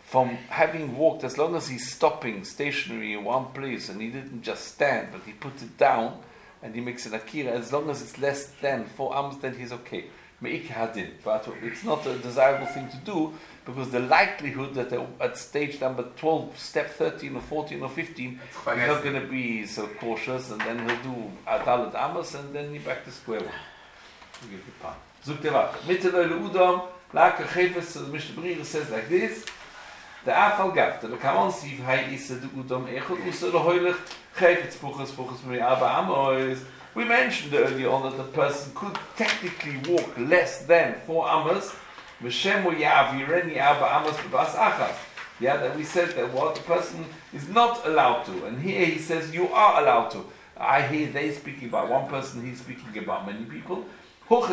from having walked, as long as he's stopping stationary in one place and he didn't just stand, but he put it down and he makes an akira, as long as it's less than four amos, then he's okay. Me'ik hadin. But it's not a desirable thing to do because the likelihood that at stage number twelve, step thirteen or fourteen or fifteen, he's not going to be so cautious, and then he'll do adalat amos and then he's back to square one. Zuk te wat. Mitte leule udam, lake chefes, the Mishnah Berurah says like this. The afal gav, the kaman siv hay isa de udam echot usa lehoilich chefetz puchas puchas mei arba amos. We mentioned earlier on that the person could technically walk less than four amos. V'shemu ya'avireni arba amos b'bas achas. Yeah, that we said that what the person is not allowed to, and here he says you are allowed to. I hear they speaking about one person, he's speaking about many people. We're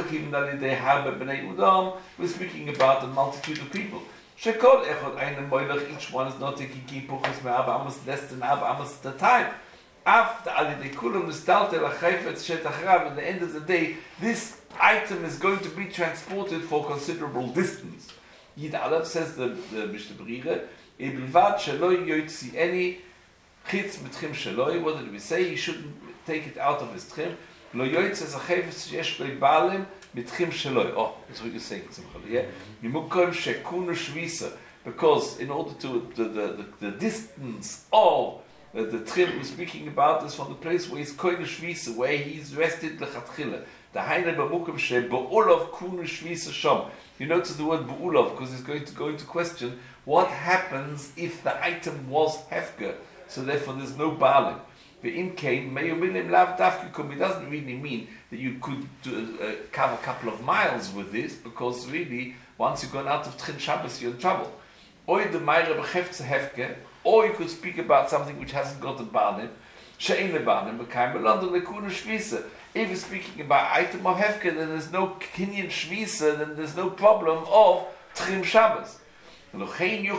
speaking about a multitude of people. Each one is not taking key puchas me arba amos less than arba amos at a time. After at the end of the day, this item is going to be transported for considerable distance. Yid Aleph says the, the Mishnah Berurah, what did we say? He shouldn't take it out of his trim. Oh, that's what you're saying, yeah? Because in order to, the, the, the, the distance of the, the trim we're speaking about is from the place where he's koine shvisa, where he's rested lechatchila. The Haine b'mukim she ba'ulov kunu shvisa shom. You notice the word ba'ulov because he's going to go into question what happens if the item was hefker. So therefore there's no balim. The imkain meyumilim lav dafkikum. It doesn't really mean that you could do, uh, cover a couple of miles with this, because really once you've gone out of Tchin Shabbos you're in trouble. Or the meire b'chefze hefker. Or you could speak about something which hasn't got a balim. She'ein lebalim b'kaim b'london lekunu shvisa. If you're speaking about item of hefker, then there's no kinyan shvisa, then there's no problem of Tchim Shabbos. He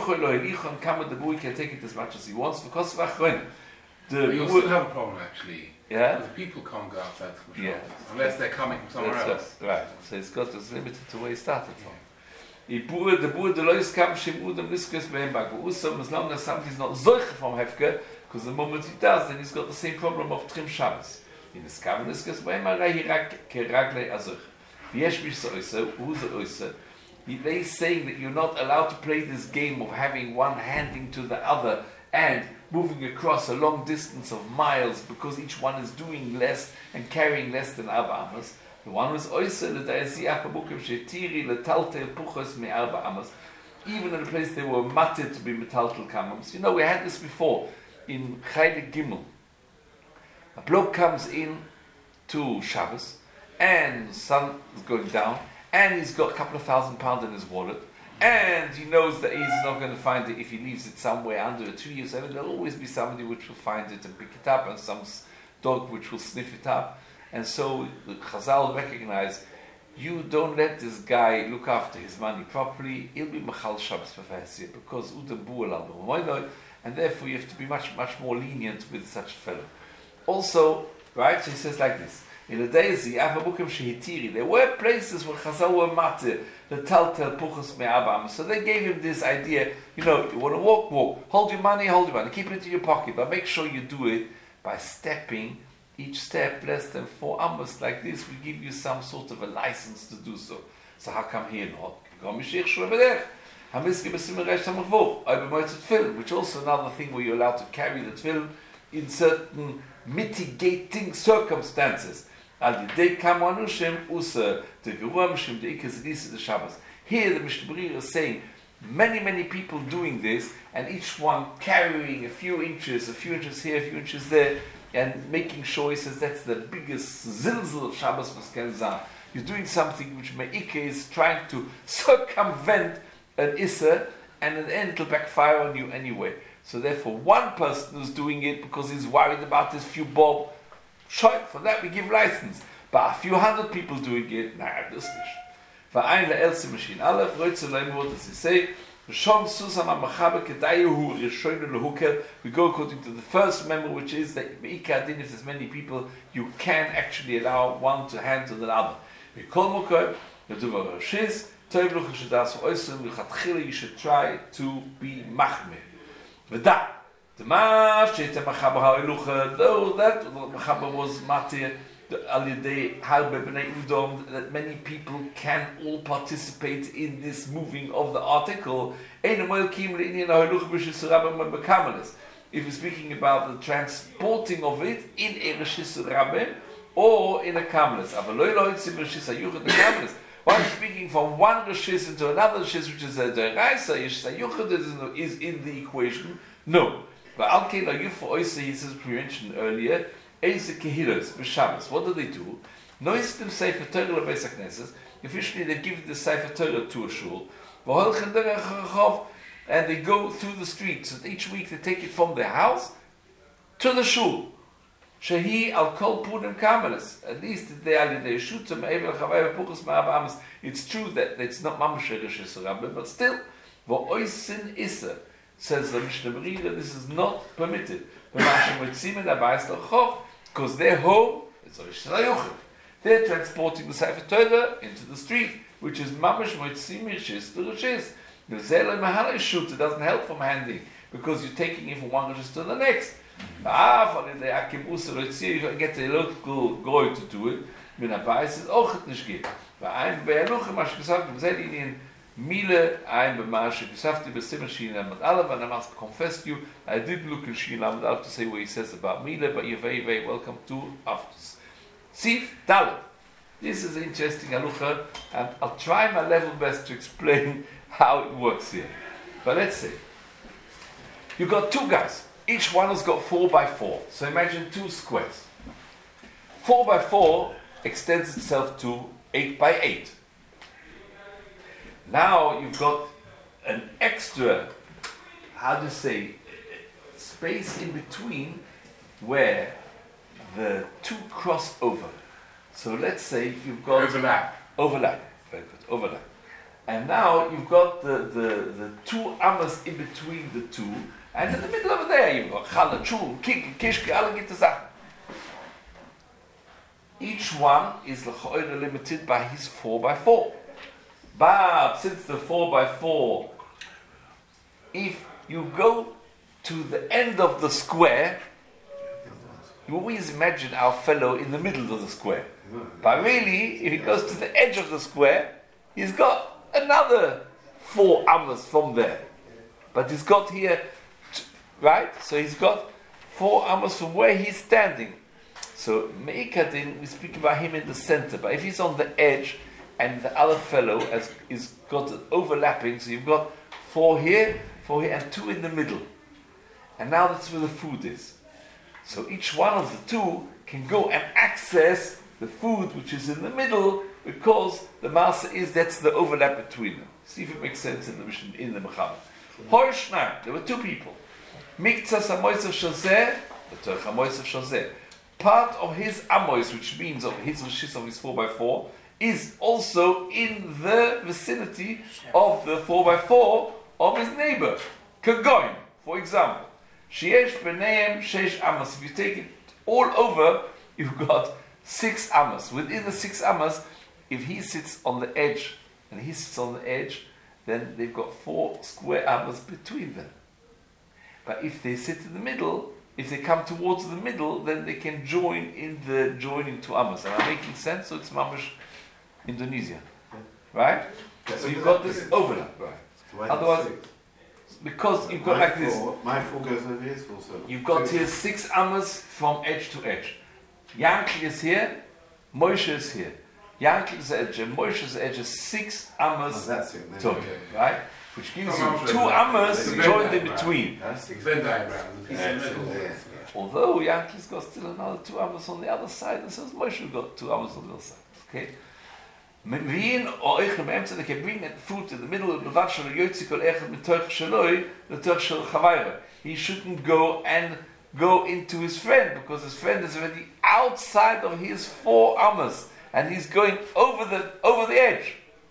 can take it as much as he wants because of achron. The, you'll still have a problem actually. Yeah. Because people can't go outside from yeah. unless they're coming from somewhere That's else. Right. right. So it's got it's limited to where he started from. The boer, the boer, the lois kam shim udam niskus beim bag. Usam, as long as somebody's not zoich from hefker, because the moment he does, then he's got the same problem of trim Shabbos. In the skam niskus beim bag, he rak keragle azuch. V'yesh mish soisa, who's the oisa? They're saying that you're not allowed to play this game of having one handing to the other and moving across a long distance of miles because each one is doing less and carrying less than Arba Amos. The one was Oysa, the Dayasiyah Bukim Shetiri, Letalte Puchos Me Arba Amos. Even in a place they were matted to be Metaltal Kamams. You know, we had this before in Chaylik Gimel. A bloke comes in to Shabbos and the sun is going down, and he's got a couple of thousand pounds in his wallet, and he knows that he's not going to find it if he leaves it somewhere under a tree or something. There'll always be somebody which will find it and pick it up, and some dog which will sniff it up. And so the Chazal recognize, you don't let this guy look after his money properly, he'll be Machal Shabbos V'Fahesir, because Udam Bu'al Al, and therefore you have to be much, much more lenient with such a fellow. Also, right, so he says like this, in the days, there were places where Chazal were matir, the taltel puchos me'abam. So they gave him this idea, you know, you want to walk, walk. Hold your money, hold your money. Keep it in your pocket, but make sure you do it by stepping each step less than four amos. Like this, we give you some sort of a license to do so. So how come here not? Which also another thing where you're allowed to carry the tefillin in certain mitigating circumstances. Al yidei kamanushim usa the geruamshim the ikazidis the Shabbos. Here the Mishnah Berurah is saying many many people doing this, and each one carrying a few inches, a few inches here, a few inches there, and making sure. He says that's the biggest zilzal of Shabbos Maskenzah. You're doing something which Me'ike is trying to circumvent an Issa, and in the end it'll backfire on you anyway. So therefore, one person who's doing it because he's worried about his few bob, sure, for that we give license. But a few hundred people doing it, nah, das nicht. Verein le'else machine. Aleph, roitze leim, what does he say? Shom susam amachabe kedayehu rishoyne lehukel. We go according to the first memo, which is that me'ikadin, if there's many people, you can actually allow one to hand to the other. We call mukar, the duvar shiz, Toivluch Shadas Oisim Lichatchila, you should try to be Machmir. With that, the Mashit Machaber HaElucha, though that Machaber was Matir, Al-Yadei Harbe B'nai Udom, that many people can all participate in this moving of the article. If you're speaking about the transporting of it in a Rishis Rabbe or in a Kamalis. Why are you speaking from one Rishis into another Rishis, which is a Deraisa, Yishis HaYuchad is in the equation? No. But Al-Kain HaYufa Oisa, he says, we mentioned earlier, Eise Kehilos, B'Shabbos. What do they do? Noistim Sefer Torah LeBeis HaKnesses. Officially, they give the Sefer Torah to a shul. And they go through the streets. And each week they take it from their house to the shul. Shehi al kol punim kamelis. At least they are they shoot them. It's true that it's not mamash rishis rabbe, but still, vo oisin issa says the Mishnah Berurah, this is not permitted. Because their home is rishis hayuchid. They're transporting the Sefer Torah into the street, which is mamash moitzim rishis to rishis. The zela mahala shoot, it doesn't help from handing because you're taking it from one rishis to the next. Ah, for the Akim Usar, you can get a local goy to do it. When a buy says, oh, it nicht geht. Bei einem Be'eluchem, was ich gesagt habe, seid in Miele, ein Be'masche, gesagt, die Bestimme Schienen mit alle, when I must confess to you, I did look in Schienen, without to say what he says about Miele, but you're very, very welcome to after. Sif Dalet. This is an interesting halucha, and I'll try my level best to explain how it works here. But let's see. You've got two guys. Each one has got four by four. So imagine two squares. Four by four extends itself to eight by eight. Now you've got an extra, how do you say, space in between where the two cross over. So let's say you've got overlap. Overlap. Very good. Overlap. And now you've got the, the, the two amas in between the two. And in the middle over there, you've got Chala, Chul, Kik, Kishke, alle Gitte Sachen. Each one is limited by his four by four. But since the four by four, if you go to the end of the square, you always imagine our fellow in the middle of the square. But really, if he goes to the edge of the square, he's got another four amas from there. But he's got here, right? So he's got four amas from where he's standing. So Meikadin, we speak about him in the center. But if he's on the edge and the other fellow has is got an overlapping, so you've got four here, four here, and two in the middle. And now that's where the food is. So each one of the two can go and access the food which is in the middle, because the Masa is, that's the overlap between them. See if it makes sense in the mission in the Mechaber. Horshna, there were two people. Miktsas Amoisav Shazeh, the Terch Amoisav Shazeh. Part of his Amois, which means of his Rishis of his four by four, is also in the vicinity of the four by four of his neighbor. Kagoin, for example. Sheesh Beneim Shesh Amas. If you take it all over, you've got six amas. Within the six amas, if he sits on the edge and he sits on the edge, then they've got four square amas between them. But if they sit in the middle, if they come towards the middle, then they can join in the joining two amas. Am I making sense? So it's Mamash Indonesia, right? So you've got this overlap, right? Otherwise, because you've got like this. My four goes over his four, so you've got here six amas from edge to edge. Yankee is here, Moshe is here. Yankee's edge and Moshe's edge is six amas total, right? Which gives you two amas joined in between. Venn diagram. Although Yankee's got still another two amas on the other side, and so Moshe got two amas on the other side. Okay? When or ich im Emtze, they can bring the food in the middle of the Vatshal Yotzikol Echad mit Torch Shaloi, the Torch Shal Chavayra. He shouldn't go and go into his friend, because his friend is already outside of his four amas, and he's going over the over the edge.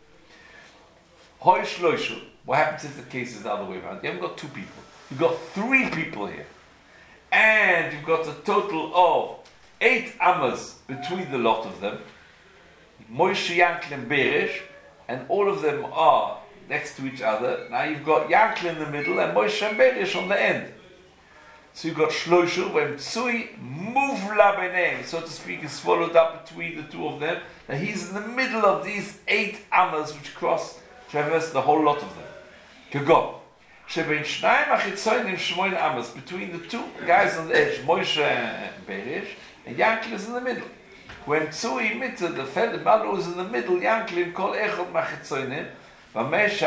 Hoy Shloishu. What happens if the case is the other way around? You haven't got two people. You've got three people here. And you've got a total of eight amas between the lot of them. Moshe, Yankel, and Beresh. and all of them are next to each other. Now you've got Yankel in the middle and Moshe and Berish on the end. So you've got Shloishu, when Tsui Muvla Benem, so to speak, is swallowed up between the two of them. Now he's in the middle of these eight amas which cross, traverse the whole lot of them. Kagom. Sheben Shnaim Achitzoinim Shmoin amas, between the two guys on the edge, Moshe and Berish, and Yankel is in the middle. When Tsui Mitte, the fellow Malu is in the middle, Yankel Kol Echot Machitzoinim, because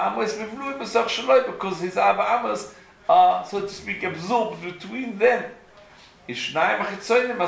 his Abba Amos are, so to speak, absorbed between them. But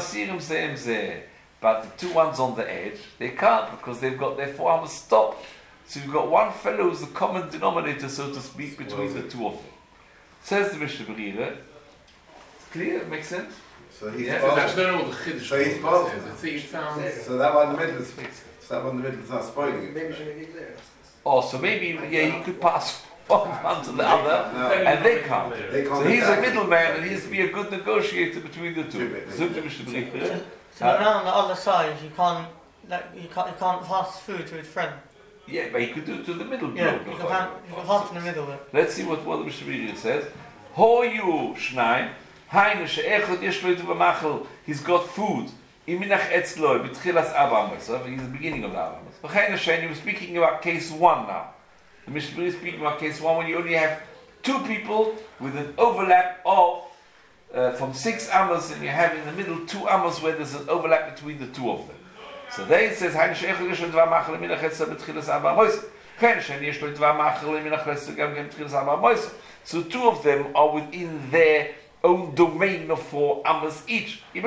the two ones on the edge, they can't because they've got their four arms stopped. So you've got one fellow who's the common denominator, so to speak, between the two of them. Says the Mishnah Berurah. It's clear? It makes sense? So he's Yeah. both. I don't know what the Chiddush So he's is. both. I think it sounds. So that one in the middle is fixed. So that one in the middle is not spoiling it. Maybe she make it clear. Oh, so maybe, yeah, he could pass one one to the other, No. and they can't. They can't So he's a attack. middleman, and he has to be a good negotiator between the two. Two bit, Zuk the Mishnah Berurah. So around the other side, you can't, like, you can't, you can't pass through to his friend. Yeah, but he could do it to the middle Yeah, bloke. you can, pass, you can pass in the middle. But Let's see what, what the Mishnah Berurah says. Ho you shnaim, hayne she'echad yesh lo b'machal, he's got food. Iminach etzloi, b'tchilas Abamas, so he's the beginning of the Abamas. V'chayne she'en, you're speaking about case one now. The Mishnah Berurah is speaking about case one when you only have two people with an overlap of uh, from six amas, and you have in the middle two amas where there's an overlap between the two of them. So there it says, hayne she'echad yesh lo b'machal, iminach etzloi, b'tchilas Abamas. So two of them are within their own domain of four amas each. If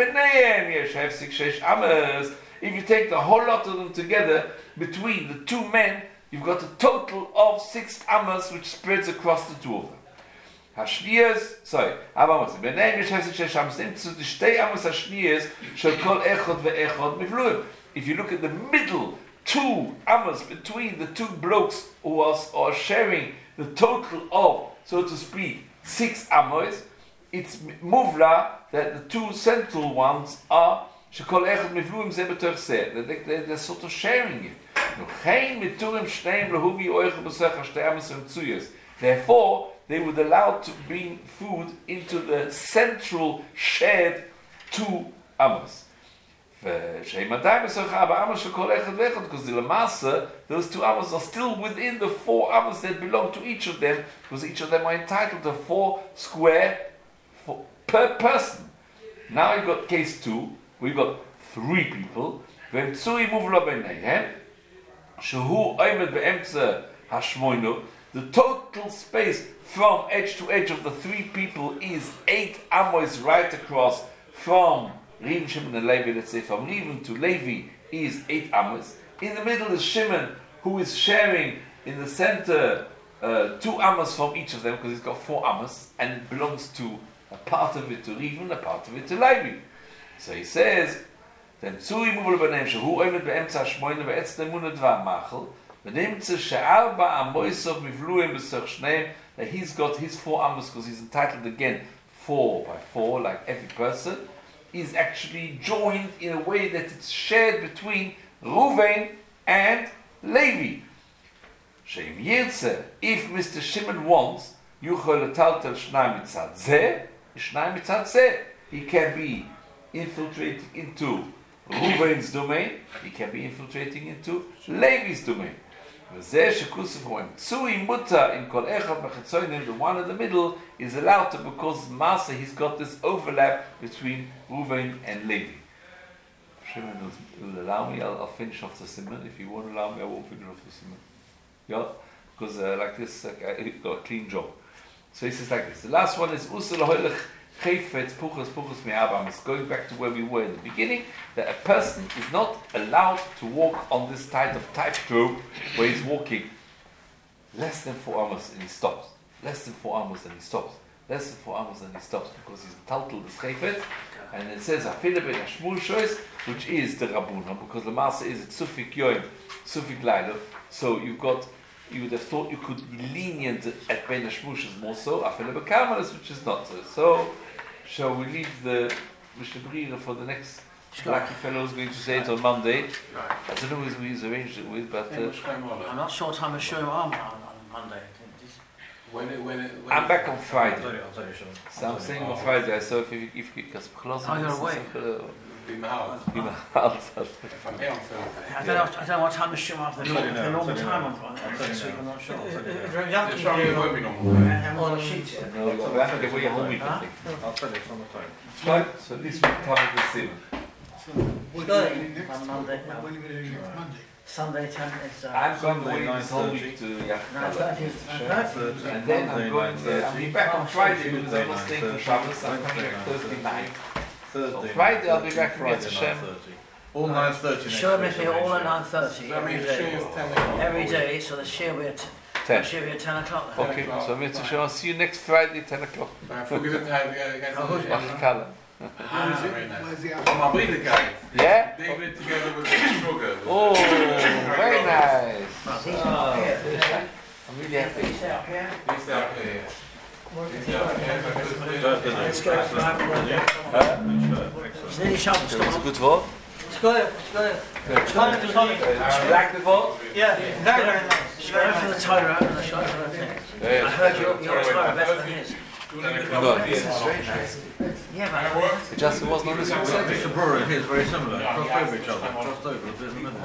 you take the whole lot of them together, between the two men, you've got a total of six amas which spreads across the two of them. Hashnias, sorry, Abamas. If you look at the middle two amas between the two blokes who are, are sharing the total of, so to speak, six amos, it's muvla that the two central ones are shekol echad mivluim ze b'toch seh, that they, they, they're sort of sharing it. Therefore, they would allow to bring food into the central shared two amos. Because the Lamasa, those two amos are still within the four amos that belong to each of them, because each of them are entitled to four square for, per person. Now you've got case two, we've got three people. The total space from edge to edge of the three people is eight amos right across from Reuven, Shimon, and Levi. Let's say from Reuven to Levi is eight amos. In the middle is Shimon, who is sharing in the center uh, two amos from each of them, because he's got four amos, and it belongs to a part of it to Reuven, a part of it to Levi. So he says, then Tsui Muvul B'Nem Shehu Oimed Be'emtza Shmoyne Ve'etz Nemuna Dva Machel V'Nemtza She'arba Amoisov Mivluim B'Soch Shneim, that he's got his four amos because he's entitled again four by four, like every person, is actually joined in a way that it's shared between Reuven and Levi. Sheim Yirtze, if Mister Shimon wants, Yuchol Taltel Shnai Mitzad Zeh, Shnai Mitzad Zeh, he can be infiltrating into Reuven's domain, he can be infiltrating into Levi's domain. The one in the middle is allowed to, because Masa, he's got this overlap between Reuven and Levi. Shimon will allow me, I'll, I'll finish off the simon. If you won't allow me, I won't finish off the simon. Yeah? Because uh, like this, like, I got a clean job. So he says like this. The last one is Usel Hoilech Chayfetz Puchas Puchas Me'abam. It's going back to where we were in the beginning, that a person is not allowed to walk on this type of tightrope where he's walking less than four amos and he stops. Less than four amos and he stops. Less than four amos and he stops because he's taltal this Chayfetz. And it says Afile Ben Hashmul Shois, which is the Rabuna, because the Master is at Sufik Yoim, Sufik Lailo. So you've got, you would have thought you could be lenient at Ben Hashmush more so, Afile Bekarmanis, which is not so. So, shall we leave the Mishnah Berurah for the next Rockefeller was going to say it on Monday. I don't know who he's arranged it with, but uh, I'm not sure what time of show I'm on on Monday. When it, when it, when I'm it, back on Friday. I'll tell you something. So I'm saying on Friday, so if you if you because Oh, you're away. Be my house. Be my house. If I'm here on Thursday. I don't know. I don't know what time the show I'm the normal, the normal time on on next week. I'm not sure. The show me won't be normal. And on the sheet. No, so we have to get away a whole week, I think. I'll tell you it's on the phone. Right, so at least we covered the sim. We're going on Monday. When are you doing it? Monday? Sunday ten is. Uh, I'm going Sunday, away this whole nine week to nine Yachtkala. thirty. And then I'm going, uh, I'll be back on Friday because I'm not staying for Shabbos. I'm coming back Thursday night. Thursday. On Friday I'll be back from Friday, Yetz Hashem. nine thirty. All nine thirty next Show week. me all at nine thirty So I mean, every the show day. is ten o'clock. Every day, so the show will be at ten. show will be at ten o'clock. Then. Okay, so Yetz Hashem, I'll see you next Friday, ten o'clock. So I forget the time again. Oh, who's Yachtkala. Ah, very nice. Where's the Oh, other? my brother guy. Yeah? David together with Sugar. Oh, very nice. Right, these Oh, are up here. I'm really happy. These are up here. He's out there. He's out there. Let's go for have a It's nearly Shabbos. So it's a good vote. It's good, it's good. It's fun, it's fun. You like the vote? Yeah, very, very nice. Should I go for the Torah and the Shlomo for the thing? I heard your, your Torah better than his. No, this is very nice. Yeah, man. It just wasn't on the success. Mister Brewer and his very similar. Crossed over each other. Crossed over. There's in the middle.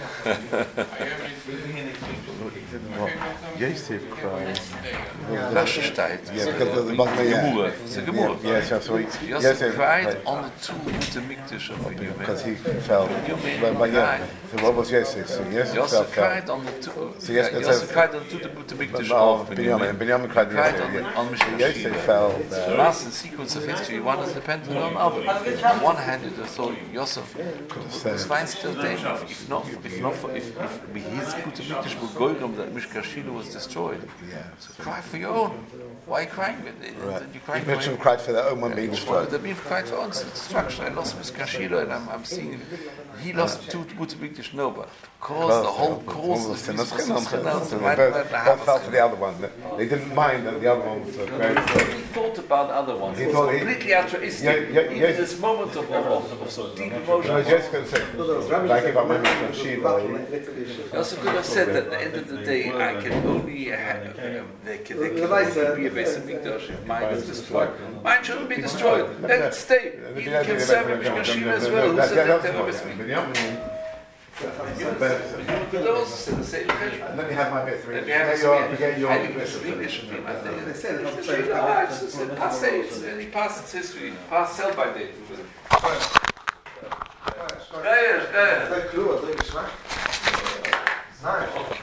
Yosef cried. Rashi steht. Yeah, because of the Bachma, yeah. Gemurah. It's a Gemurah. Yeah, yes, that's right. Yosef cried on the two with the Mikdash of Binyamin. Because he fell. But, but yeah, so what was Yosef? So Yosef Yosef fell. cried on the two. So yes, yeah, it Yosef says- cried on two with the Mikdash No, of Binyamin. Binyamin. Binyamin cried Cried Yosef. on, yeah. on Mishkan Yosef Shira. fell The there. last sequence of history, one is dependent on other. On one hand, it is so Yosef was fine still there. If not, if not, for, if, if his Kuta Mikdash was Goyim, that Mishkan Shira was destroyed. Yeah. So cry for your own. Why are you crying? Right. You crying He for mentioned cried for their own one being destroyed. The being cried for own destruction. I lost Mishkan Shira, and I'm, I'm seeing he lost two Kuta Mikdash. No, but cause the whole cause of They this was both Chenas. fell for the other one. They didn't mind that the other one was very He thought about the other ones. He He was thought he- completely altruistic. Yeah, yeah, Even yes. this moment of, of, of, of deep No, emotion. I was just going to say, if I give up my mission, she I also could have said that at the end of the day, I can only have, um, there can, there can only be a base of Mikdash if mine is destroyed. Mine shouldn't be destroyed. Let it stay. You can serve a Mishkan Shira as well. Who said that there was Mikdash? But also said the same thing. Let me have my bit three. Let me have Get a your, sweet. get your I think it's English should be my thing. They said it's It's not really so hard. It's just a passé. It's any past its history. Past sell by date. Yeah, yeah, yeah. Clue, I think it's right. Nice.